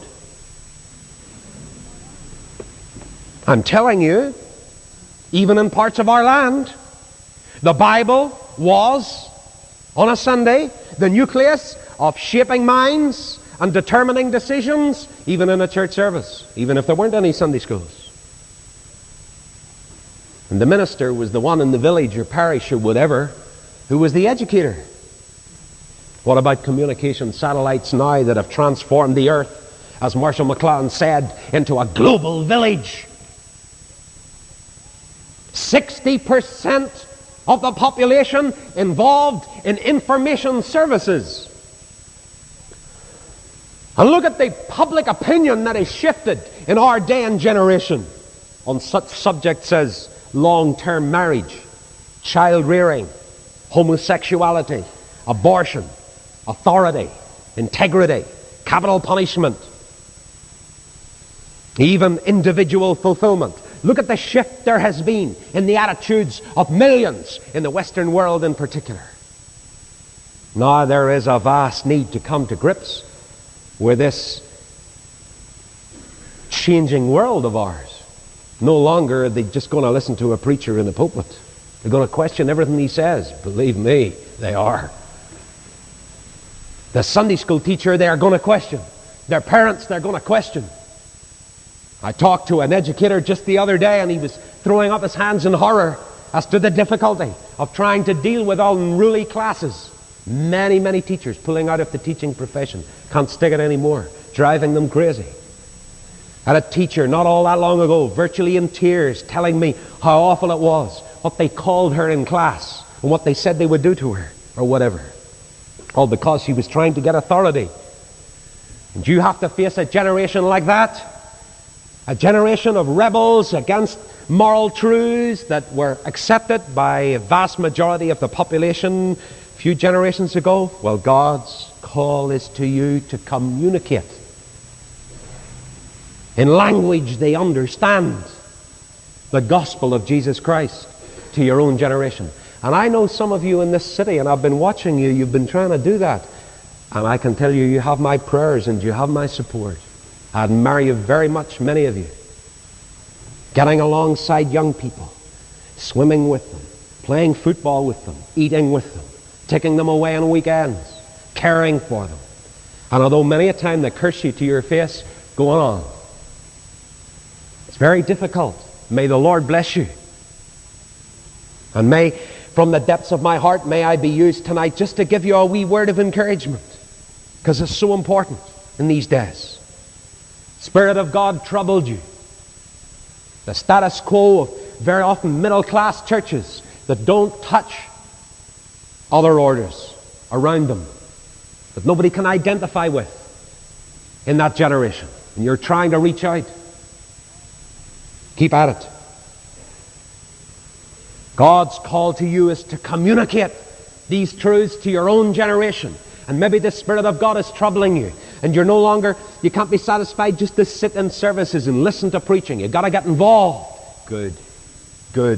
I'm telling you, even in parts of our land, the Bible was, on a Sunday, the nucleus of shaping minds and determining decisions, even in a church service, even if there weren't any Sunday schools. And the minister was the one in the village or parish or whatever who was the educator. What about communication satellites now that have transformed the earth, as Marshall McLuhan said, into a global village? sixty percent of the population involved in information services. And look at the public opinion that is shifted in our day and generation on such subjects as long-term marriage, child rearing, homosexuality, abortion, authority, integrity, capital punishment, even individual fulfillment. Look at the shift there has been in the attitudes of millions in the Western world in particular. Now there is a vast need to come to grips with this changing world of ours. No longer are they just going to listen to a preacher in the pulpit. They're going to question everything he says. Believe me, they are. The Sunday school teacher, they are going to question. Their parents, they're going to question. I talked to an educator just the other day, and he was throwing up his hands in horror as to the difficulty of trying to deal with unruly classes. Many, many teachers pulling out of the teaching profession. Can't stick it anymore. Driving them crazy. I had a teacher not all that long ago, virtually in tears, telling me how awful it was, what they called her in class, and what they said they would do to her, or whatever. All because she was trying to get authority. And you have to face a generation like that? A generation of rebels against moral truths that were accepted by a vast majority of the population a few generations ago? Well, God's call is to you to communicate in language they understand the gospel of Jesus Christ to your own generation. And I know some of you in this city, and I've been watching you, you've been trying to do that. And I can tell you, you have my prayers and you have my support. I admire you very much, many of you. Getting alongside young people, swimming with them, playing football with them, eating with them, taking them away on weekends, caring for them. And although many a time they curse you to your face, go on. It's very difficult. May the Lord bless you. And may, from the depths of my heart, may I be used tonight just to give you a wee word of encouragement. Because it's so important in these days. Spirit of God troubled you. The status quo of very often middle-class churches that don't touch other orders around them, that nobody can identify with in that generation. And you're trying to reach out. Keep at it. God's call to you is to communicate these truths to your own generation. And maybe the Spirit of God is troubling you. And you're no longer, you can't be satisfied just to sit in services and listen to preaching. You've got to get involved. Good. Good.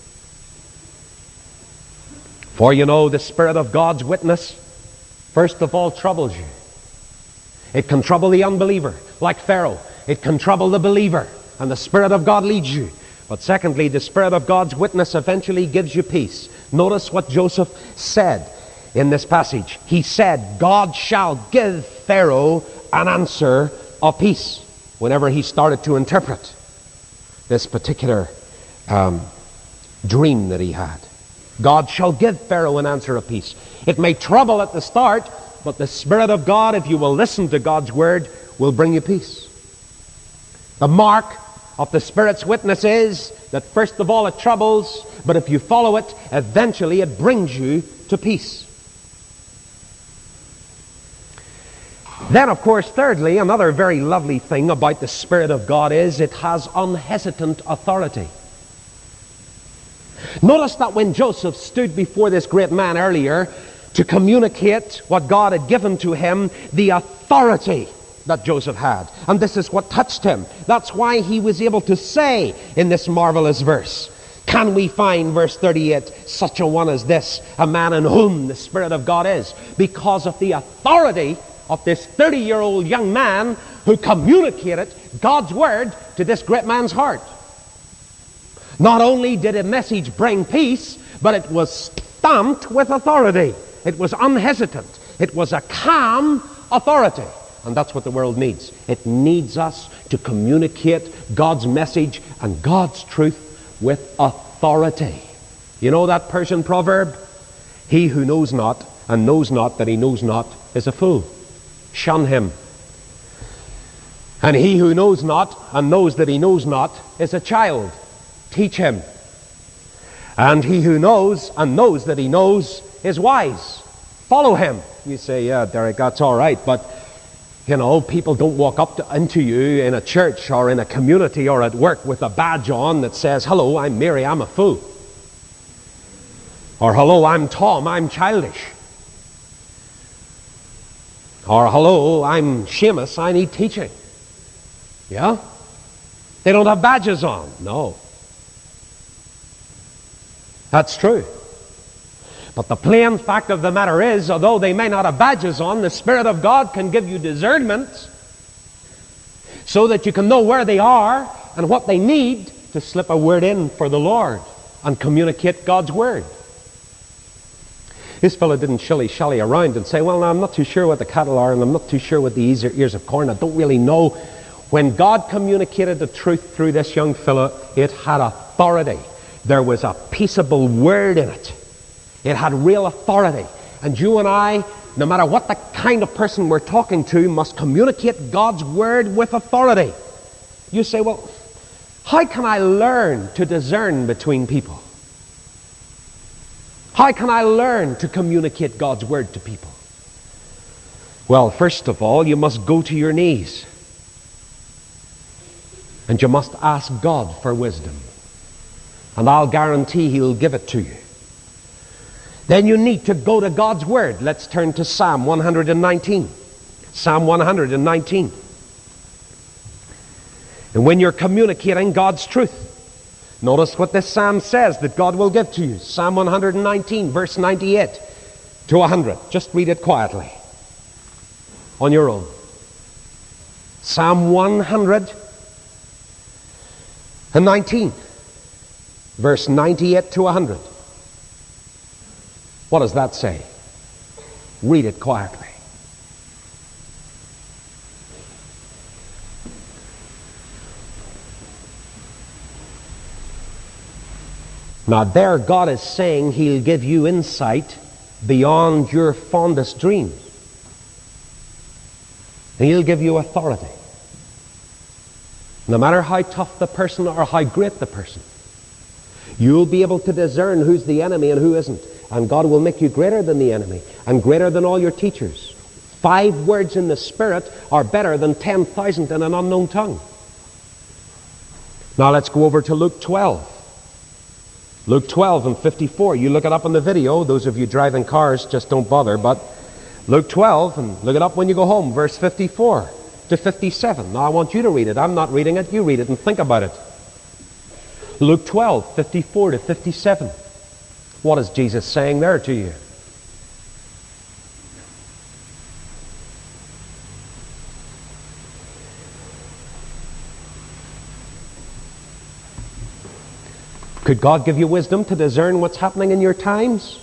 For you know, the Spirit of God's witness, first of all, troubles you. It can trouble the unbeliever, like Pharaoh. It can trouble the believer, and the Spirit of God leads you. But secondly, the Spirit of God's witness eventually gives you peace. Notice what Joseph said in this passage. He said, God shall give Pharaoh an answer of peace, whenever he started to interpret this particular um, dream that he had. God shall give Pharaoh an answer of peace. It may trouble at the start, but the Spirit of God, if you will listen to God's word, will bring you peace. The mark of the Spirit's witness is that first of all it troubles, but if you follow it, eventually it brings you to peace. Then, of course, thirdly, another very lovely thing about the Spirit of God is it has unhesitant authority. Notice that when Joseph stood before this great man earlier to communicate what God had given to him, the authority that Joseph had. And this is what touched him. That's why he was able to say in this marvelous verse, can we find, verse thirty-eight, such a one as this, a man in whom the Spirit of God is? Because of the authority of this thirty-year-old young man who communicated God's word to this great man's heart. Not only did a message bring peace, but it was stamped with authority. It was unhesitant. It was a calm authority. And that's what the world needs. It needs us to communicate God's message and God's truth with authority. You know that Persian proverb? He who knows not and knows not that he knows not is a fool. Shun him. And he who knows not and knows that he knows not is a child. Teach him. And he who knows and knows that he knows is wise. Follow him. You say, yeah, Derek, that's all right, but you know, people don't walk up to, into you in a church or in a community or at work with a badge on that says, hello, I'm Mary, I'm a fool. Or hello, I'm Tom, I'm childish. Or hello, I'm Seamus, I need teaching. Yeah? They don't have badges on. No. That's true. But the plain fact of the matter is, although they may not have badges on, the Spirit of God can give you discernment so that you can know where they are and what they need to slip a word in for the Lord and communicate God's word. This fellow didn't shilly-shally around and say, well, no, I'm not too sure what the cattle are, and I'm not too sure what the ears ears of corn. I don't really know. When God communicated the truth through this young fellow, it had authority. There was a peaceable word in it. It had real authority. And you and I, no matter what the kind of person we're talking to, must communicate God's word with authority. You say, well, how can I learn to discern between people? How can I learn to communicate God's word to people? Well, first of all, you must go to your knees. And you must ask God for wisdom. And I'll guarantee He'll give it to you. Then you need to go to God's word. Let's turn to Psalm one hundred nineteen. Psalm one hundred nineteen. And when you're communicating God's truth, notice what this psalm says that God will give to you. Psalm one hundred nineteen, verse ninety-eight to one hundred. Just read it quietly on your own. Psalm one hundred nineteen, verse ninety-eight to one hundred. What does that say? Read it quietly. Now there God is saying He'll give you insight beyond your fondest dreams. And He'll give you authority. No matter how tough the person or how great the person, you'll be able to discern who's the enemy and who isn't. And God will make you greater than the enemy and greater than all your teachers. Five words in the Spirit are better than ten thousand in an unknown tongue. Now let's go over to Luke twelve. Luke twelve and fifty-four. You look it up on the video. Those of you driving cars, just don't bother. But Luke twelve, and look it up when you go home, verse fifty-four to fifty-seven. Now I want you to read it. I'm not reading it. You read it and think about it. Luke twelve, fifty-four to fifty-seven. What is Jesus saying there to you? Could God give you wisdom to discern what's happening in your times?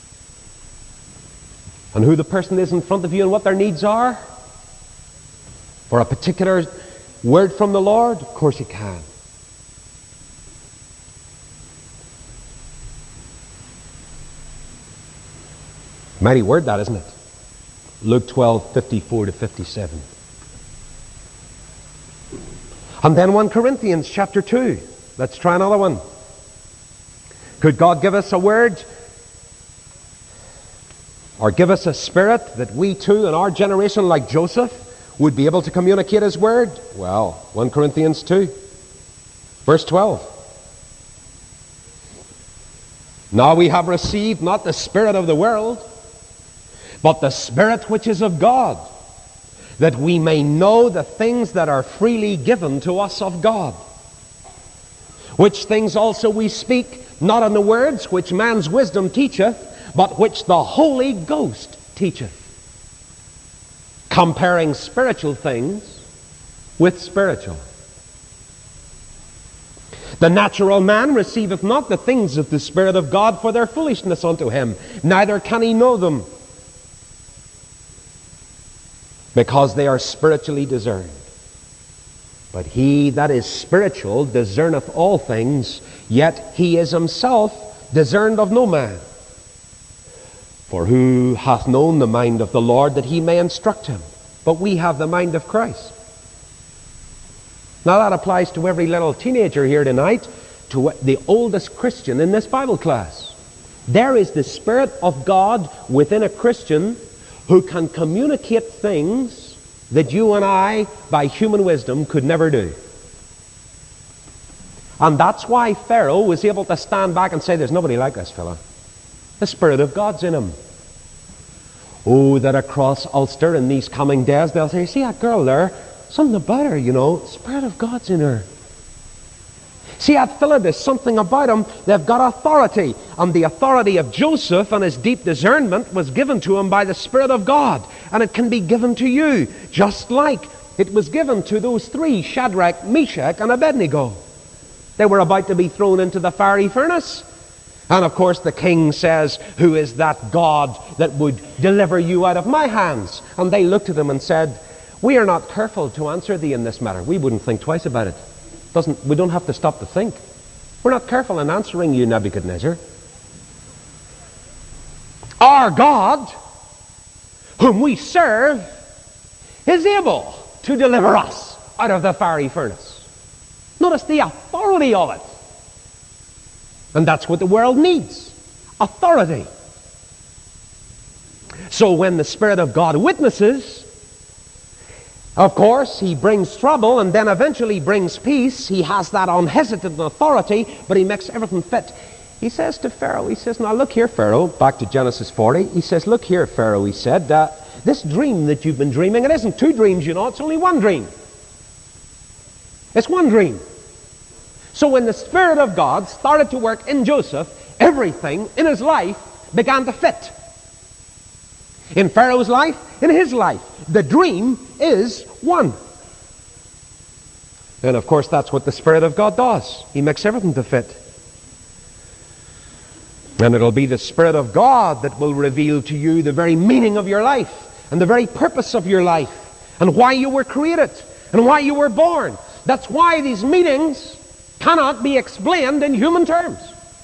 And who the person is in front of you and what their needs are? For a particular word from the Lord? Of course He can. Mighty word that, isn't it? Luke twelve, fifty-four to fifty-seven. And then First Corinthians chapter two. Let's try another one. Could God give us a word? Or give us a spirit that we too in our generation, like Joseph, would be able to communicate His word? Well, First Corinthians two, verse twelve. Now we have received not the spirit of the world, but the Spirit which is of God, that we may know the things that are freely given to us of God. Which things also we speak, not in the words which man's wisdom teacheth, but which the Holy Ghost teacheth, comparing spiritual things with spiritual. The natural man receiveth not the things of the Spirit of God, for their foolishness unto him, neither can he know them, because they are spiritually discerned. But he that is spiritual discerneth all things, yet he is himself discerned of no man. For who hath known the mind of the Lord, that he may instruct him? But we have the mind of Christ. Now that applies to every little teenager here tonight, to the oldest Christian in this Bible class. There is the Spirit of God within a Christian who can communicate things that you and I, by human wisdom, could never do. And that's why Pharaoh was able to stand back and say, there's nobody like this fella. The Spirit of God's in him. Oh, that across Ulster in these coming days, they'll say, see that girl there? Something about her, you know. Spirit of God's in her. See that fella, there's something about him. They've got authority. And the authority of Joseph and his deep discernment was given to him by the Spirit of God. And it can be given to you, just like it was given to those three, Shadrach, Meshach, and Abednego. They were about to be thrown into the fiery furnace. And of course the king says, who is that God that would deliver you out of my hands? And they looked at him and said, we are not careful to answer thee in this matter. We wouldn't think twice about it. Doesn't, we don't have to stop to think. We're not careful in answering you, Nebuchadnezzar. Our God, whom we serve, is able to deliver us out of the fiery furnace. Notice the authority of it. And that's what the world needs. Authority. So when the Spirit of God witnesses, of course, he brings trouble and then eventually brings peace. He has that unhesitant authority, but he makes everything fit. He says to Pharaoh, he says, now look here, Pharaoh, back to Genesis forty. He says, look here, Pharaoh, he said, uh, this dream that you've been dreaming, it isn't two dreams, you know, it's only one dream. It's one dream. So when the Spirit of God started to work in Joseph, everything in his life began to fit. In Pharaoh's life, in his life. The dream is one. And of course that's what the Spirit of God does. He makes everything to fit. And it'll be the Spirit of God that will reveal to you the very meaning of your life, and the very purpose of your life, and why you were created, and why you were born. That's why these meetings cannot be explained in human terms.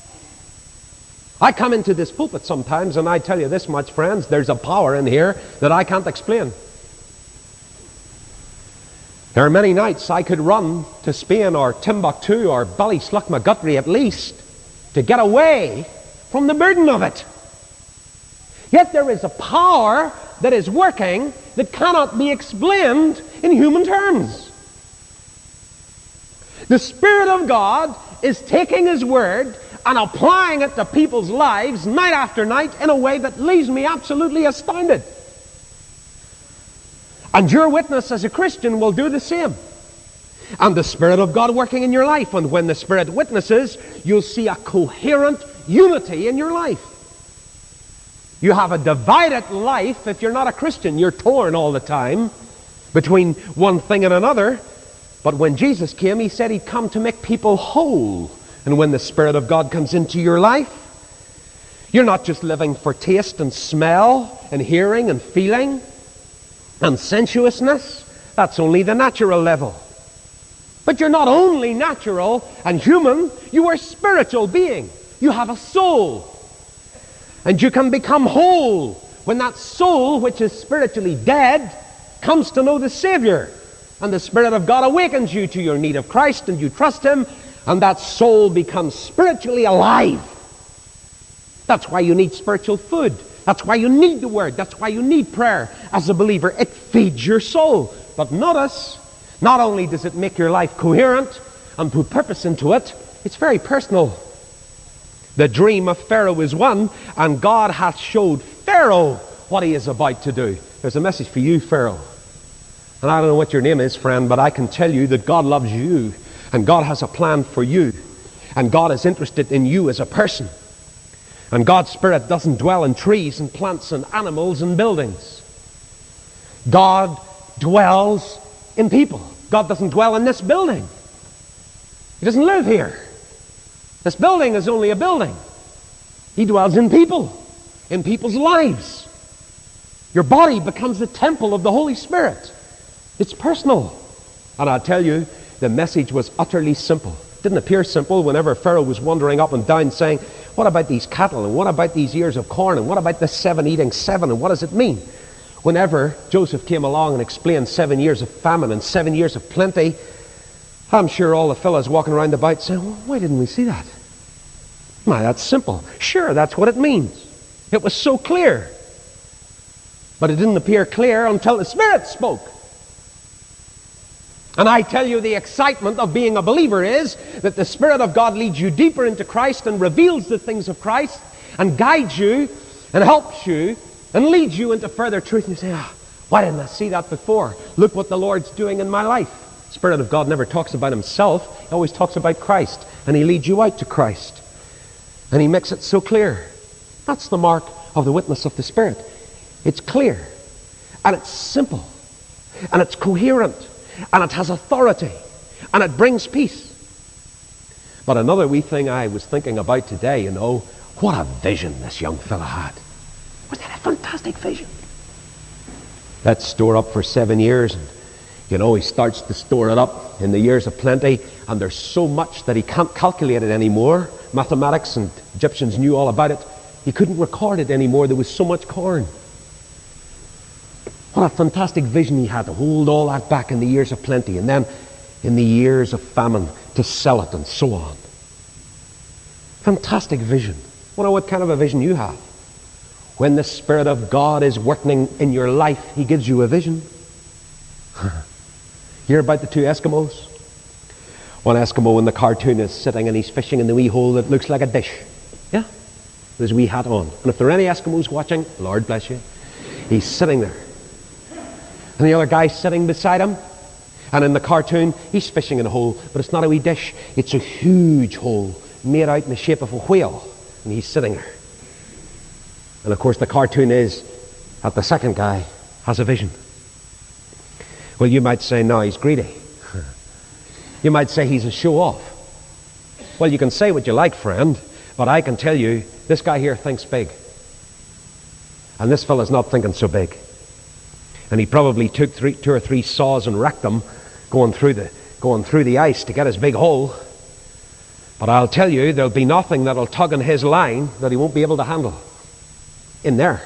I come into this pulpit sometimes and I tell you this much, friends, there's a power in here that I can't explain. There are many nights I could run to Spain or Timbuktu or Ballyslugmaguthrie at least to get away from the burden of it. Yet there is a power that is working that cannot be explained in human terms. The Spirit of God is taking His Word and applying it to people's lives night after night in a way that leaves me absolutely astounded. And your witness as a Christian will do the same. And the Spirit of God working in your life. And when the Spirit witnesses, you'll see a coherent unity in your life. You have a divided life if you're not a Christian. You're torn all the time between one thing and another. But when Jesus came, He said He'd come to make people whole. And when the Spirit of God comes into your life, you're not just living for taste and smell and hearing and feeling and sensuousness. That's only the natural level. But you're not only natural and human, you are a spiritual being. You have a soul. And you can become whole when that soul, which is spiritually dead, comes to know the Savior. And the Spirit of God awakens you to your need of Christ, and you trust Him, and that soul becomes spiritually alive. That's why you need spiritual food. That's why you need the Word. That's why you need prayer as a believer. It feeds your soul. But notice, not only does it make your life coherent and put purpose into it, it's very personal. The dream of Pharaoh is one, and God hath showed Pharaoh what he is about to do. There's a message for you, Pharaoh. And I don't know what your name is, friend, but I can tell you that God loves you, and God has a plan for you, and God is interested in you as a person. And God's Spirit doesn't dwell in trees and plants and animals and buildings. God dwells in people. God doesn't dwell in this building. He doesn't live here. This building is only a building. He dwells in people, in people's lives. Your body becomes the temple of the Holy Spirit. It's personal. And I'll tell you, the message was utterly simple. It didn't appear simple whenever Pharaoh was wandering up and down saying, what about these cattle, and what about these ears of corn, and what about this seven eating seven, and what does it mean? Whenever Joseph came along and explained seven years of famine and seven years of plenty, I'm sure all the fellas walking around about saying, well, why didn't we see that? My, that's simple. Sure, that's what it means. It was so clear. But it didn't appear clear until the Spirit spoke. And I tell you, the excitement of being a believer is that the Spirit of God leads you deeper into Christ and reveals the things of Christ and guides you and helps you and leads you into further truth. And you say, ah, why didn't I see that before? Look what the Lord's doing in my life. The Spirit of God never talks about Himself. He always talks about Christ. And He leads you out to Christ. And He makes it so clear. That's the mark of the witness of the Spirit. It's clear. And it's simple. And it's coherent. And it has authority. And it brings peace. But another wee thing I was thinking about today, you know, what a vision this young fella had. Wasn't that a fantastic vision? Let's store up for seven years. And, you know, he starts to store it up in the years of plenty, and there's so much that he can't calculate it anymore. Mathematics, and Egyptians knew all about it. He couldn't record it anymore. There was so much corn. What a fantastic vision he had to hold all that back in the years of plenty, and then in the years of famine to sell it and so on. Fantastic vision. I wonder what kind of a vision you have. When the Spirit of God is working in your life, He gives you a vision. Hear about the two Eskimos? One Eskimo in the cartoon is sitting and he's fishing in the wee hole that looks like a dish. Yeah? With his wee hat on. And if there are any Eskimos watching, Lord bless you, he's sitting there. And the other guy's sitting beside him. And in the cartoon, he's fishing in a hole, but it's not a wee dish. It's a huge hole made out in the shape of a whale. And he's sitting there. And of course the cartoon is that the second guy has a vision. Well, you might say, no, he's greedy. You might say he's a show-off. Well, you can say what you like, friend, but I can tell you, this guy here thinks big. And this fella's not thinking so big. And he probably took three, two or three saws and wrecked them going through the going through the ice to get his big hole. But I'll tell you, there'll be nothing that'll tug on his line that he won't be able to handle in there.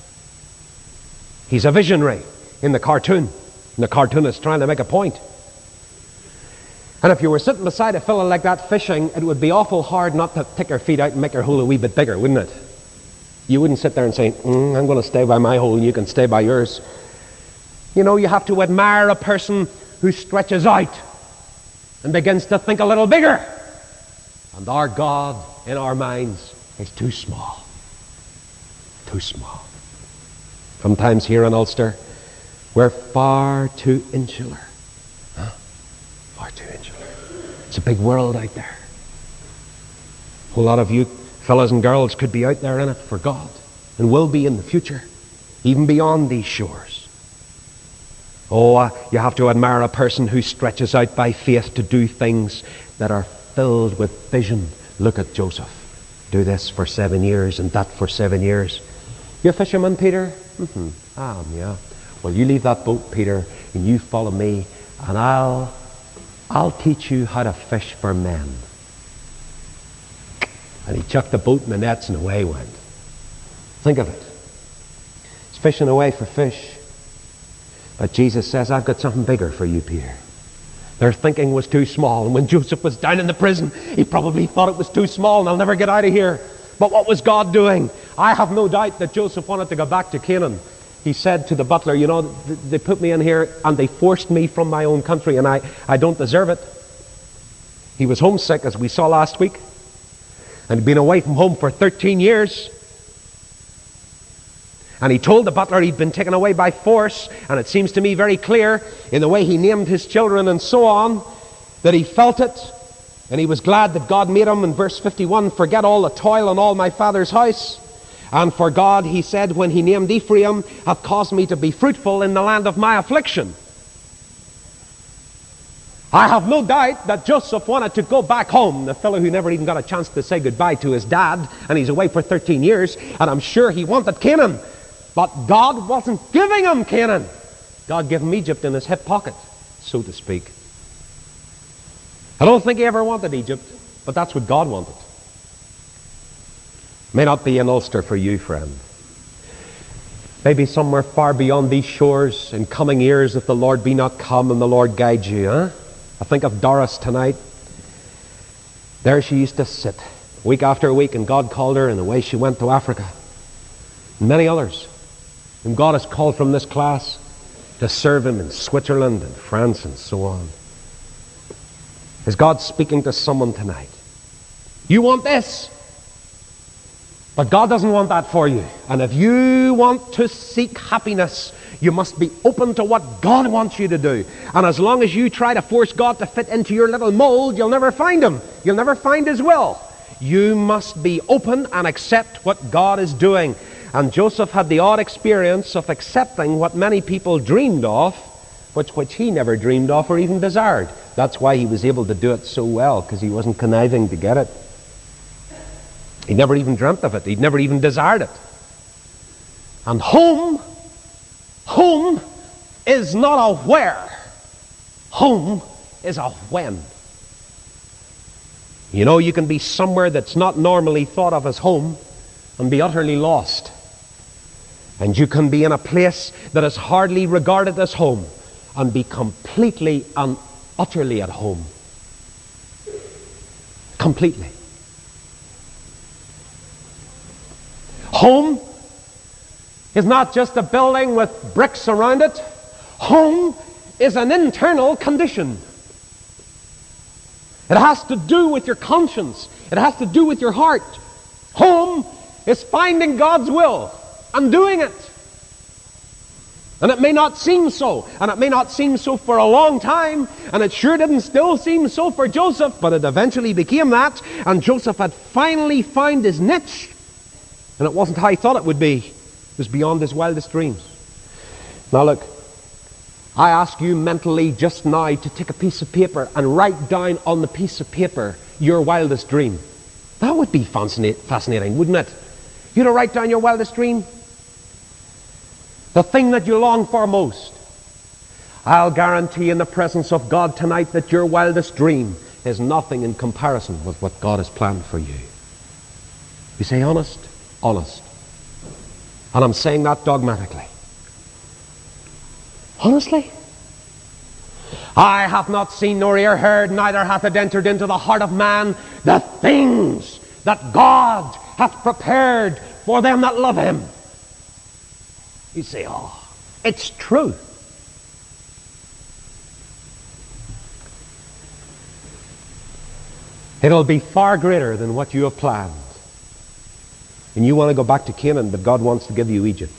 He's a visionary in the cartoon. And the cartoonist trying to make a point. And if you were sitting beside a fella like that fishing, it would be awful hard not to take your feet out and make your hole a wee bit bigger, wouldn't it? You wouldn't sit there and say, mm, I'm going to stay by my hole and you can stay by yours. You know, you have to admire a person who stretches out and begins to think a little bigger. And our God in our minds is too small. Too small. Sometimes here in Ulster, we're far too insular. Huh? Far too insular. It's a big world out there. A whole lot of you fellas and girls could be out there in it for God, and will be in the future, even beyond these shores. Oh, uh, you have to admire a person who stretches out by faith to do things that are filled with vision. Look at Joseph. Do this for seven years and that for seven years. You a fisherman, Peter? Mm-hmm. Ah, yeah. Well, you leave that boat, Peter, and you follow me, and I'll, I'll teach you how to fish for men. And he chucked the boat in the nets and away he went. Think of it. He's fishing away for fish. But Jesus says, I've got something bigger for you, Peter. Their thinking was too small. And when Joseph was down in the prison, he probably thought it was too small and I'll never get out of here. But what was God doing? I have no doubt that Joseph wanted to go back to Canaan. He said to the butler, you know, they put me in here and they forced me from my own country and I, I don't deserve it. He was homesick, as we saw last week. And he'd been away from home for thirteen years. And he told the butler he'd been taken away by force. And it seems to me very clear in the way he named his children and so on, that he felt it. And he was glad that God made him, in verse fifty-one, forget all the toil in all my father's house. And for God, he said, when he named Ephraim, hath caused me to be fruitful in the land of my affliction. I have no doubt that Joseph wanted to go back home, the fellow who never even got a chance to say goodbye to his dad, and he's away for thirteen years, and I'm sure he wanted Canaan. But God wasn't giving him Canaan. God gave him Egypt in his hip pocket, so to speak. I don't think he ever wanted Egypt, but that's what God wanted. May not be in Ulster for you, friend. Maybe somewhere far beyond these shores in coming years, if the Lord be not come and the Lord guide you. Huh? I think of Doris tonight. There she used to sit week after week, and God called her, and away she went to Africa. And many others whom God has called from this class to serve him in Switzerland and France and so on. Is God speaking to someone tonight? You want this? But God doesn't want that for you. And if you want to seek happiness, you must be open to what God wants you to do. And as long as you try to force God to fit into your little mold, you'll never find him. You'll never find his will. You must be open and accept what God is doing. And Joseph had the odd experience of accepting what many people dreamed of, which, which he never dreamed of or even desired. That's why he was able to do it so well, because he wasn't conniving to get it. He never even dreamt of it. He'd never even desired it. And home, home is not a where. Home is a when. You know, you can be somewhere that's not normally thought of as home and be utterly lost. And you can be in a place that is hardly regarded as home and be completely and utterly at home. Completely. Home is not just a building with bricks around it. Home is an internal condition. It has to do with your conscience. It has to do with your heart. Home is finding God's will and doing it. And it may not seem so. And it may not seem so for a long time. And it sure didn't still seem so for Joseph. But it eventually became that. And Joseph had finally found his niche. And it wasn't how he thought it would be. It was beyond his wildest dreams. Now look, I ask you mentally just now to take a piece of paper and write down on the piece of paper your wildest dream. That would be fascinating, wouldn't it? You to write down your wildest dream? The thing that you long for most. I'll guarantee in the presence of God tonight that your wildest dream is nothing in comparison with what God has planned for you. You say honest? Honest. And I'm saying that dogmatically. Honestly? I have not seen nor ear heard, neither hath it entered into the heart of man the things that God hath prepared for them that love him. You say, oh, it's true. It'll be far greater than what you have planned. And you want to go back to Canaan, but God wants to give you Egypt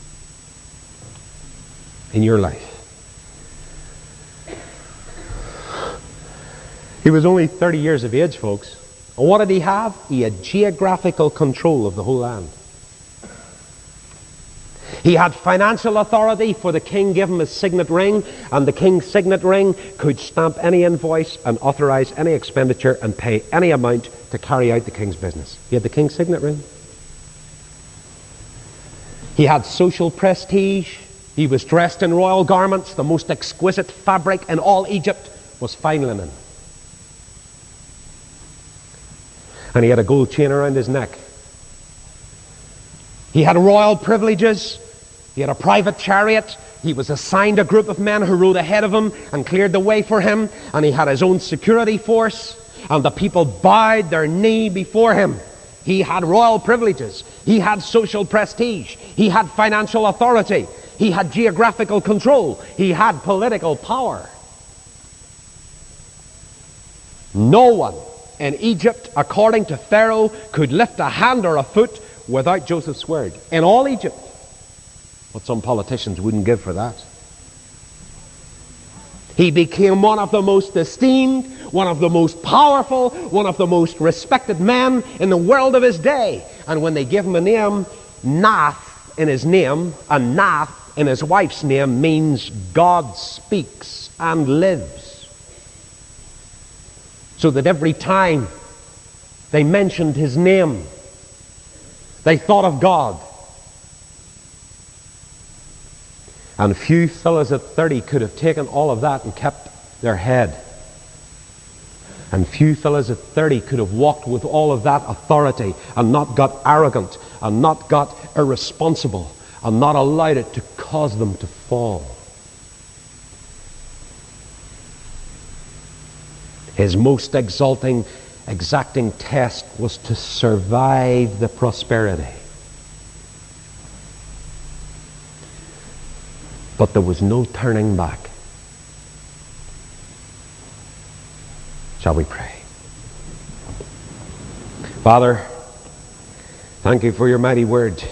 in your life. He was only thirty years of age, folks. And what did he have? He had geographical control of the whole land. He had financial authority, for the king gave him his signet ring, and the king's signet ring could stamp any invoice and authorize any expenditure and pay any amount to carry out the king's business. He had the king's signet ring. He had social prestige. He was dressed in royal garments. The most exquisite fabric in all Egypt was fine linen. And he had a gold chain around his neck. He had royal privileges. He had a private chariot. He was assigned a group of men who rode ahead of him and cleared the way for him. And he had his own security force. And the people bowed their knee before him. He had royal privileges. He had social prestige. He had financial authority. He had geographical control. He had political power. No one in Egypt, according to Pharaoh, could lift a hand or a foot without Joseph's word. In all Egypt. What some politicians wouldn't give for that. He became one of the most esteemed, one of the most powerful, one of the most respected men in the world of his day. And when they gave him a name, Nath in his name, and Nath in his wife's name, means God speaks and lives. So that every time they mentioned his name, they thought of God. And few fellas at thirty could have taken all of that and kept their head. And few fellas at thirty could have walked with all of that authority and not got arrogant and not got irresponsible and not allowed it to cause them to fall. His most exalting, exacting test was to survive the prosperity. But there was no turning back. Shall we pray? Father, thank you for your mighty word.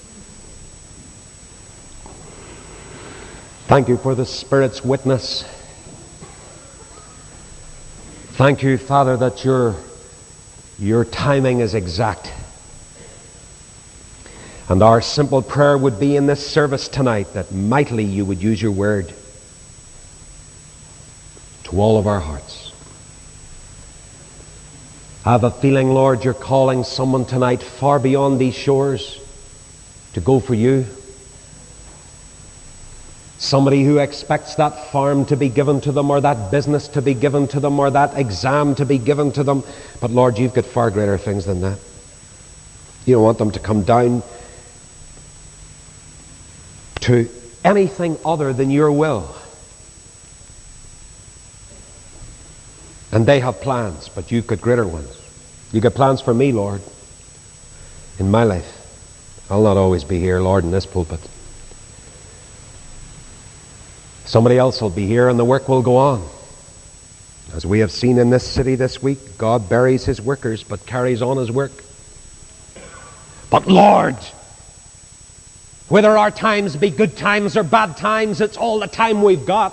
Thank you for the Spirit's witness. Thank you, Father, that your, your timing is exact. And our simple prayer would be in this service tonight that mightily you would use your word. to all of our hearts. I have a feeling, Lord, you're calling someone tonight far beyond these shores to go for you. Somebody who expects that farm to be given to them, or that business to be given to them, or that exam to be given to them. But Lord, you've got far greater things than that. You don't want them to come down to anything other than your will. And they have plans, but you've got greater ones. You've got plans for me, Lord, in my life. I'll not always be here, Lord, in this pulpit. Somebody else will be here and the work will go on. As we have seen in this city this week, God buries his workers but carries on his work. But Lord, whether our times be good times or bad times, it's all the time we've got.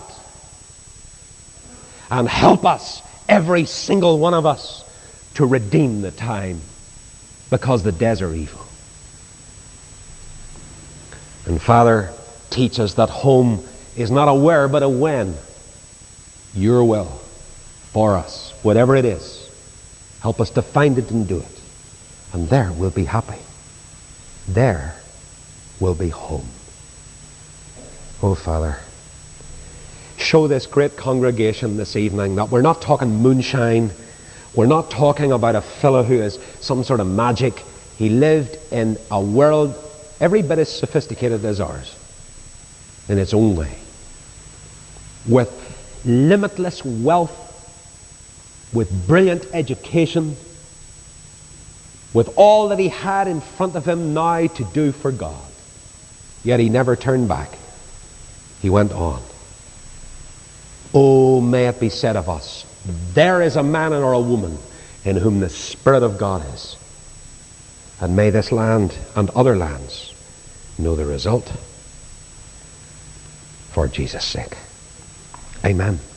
And help us, every single one of us, to redeem the time, because the days are evil. And Father, teach us that home is not a where but a when. Your will for us, whatever it is, help us to find it and do it. And there we'll be happy. There will be home. Oh, Father, show this great congregation this evening that we're not talking moonshine. We're not talking about a fellow who is some sort of magic. He lived in a world every bit as sophisticated as ours, in its own way, with limitless wealth, with brilliant education, with all that he had in front of him now to do for God. Yet he never turned back. He went on. Oh, may it be said of us, there is a man or a woman in whom the Spirit of God is. And may this land and other lands know the result, for Jesus' sake. Amen.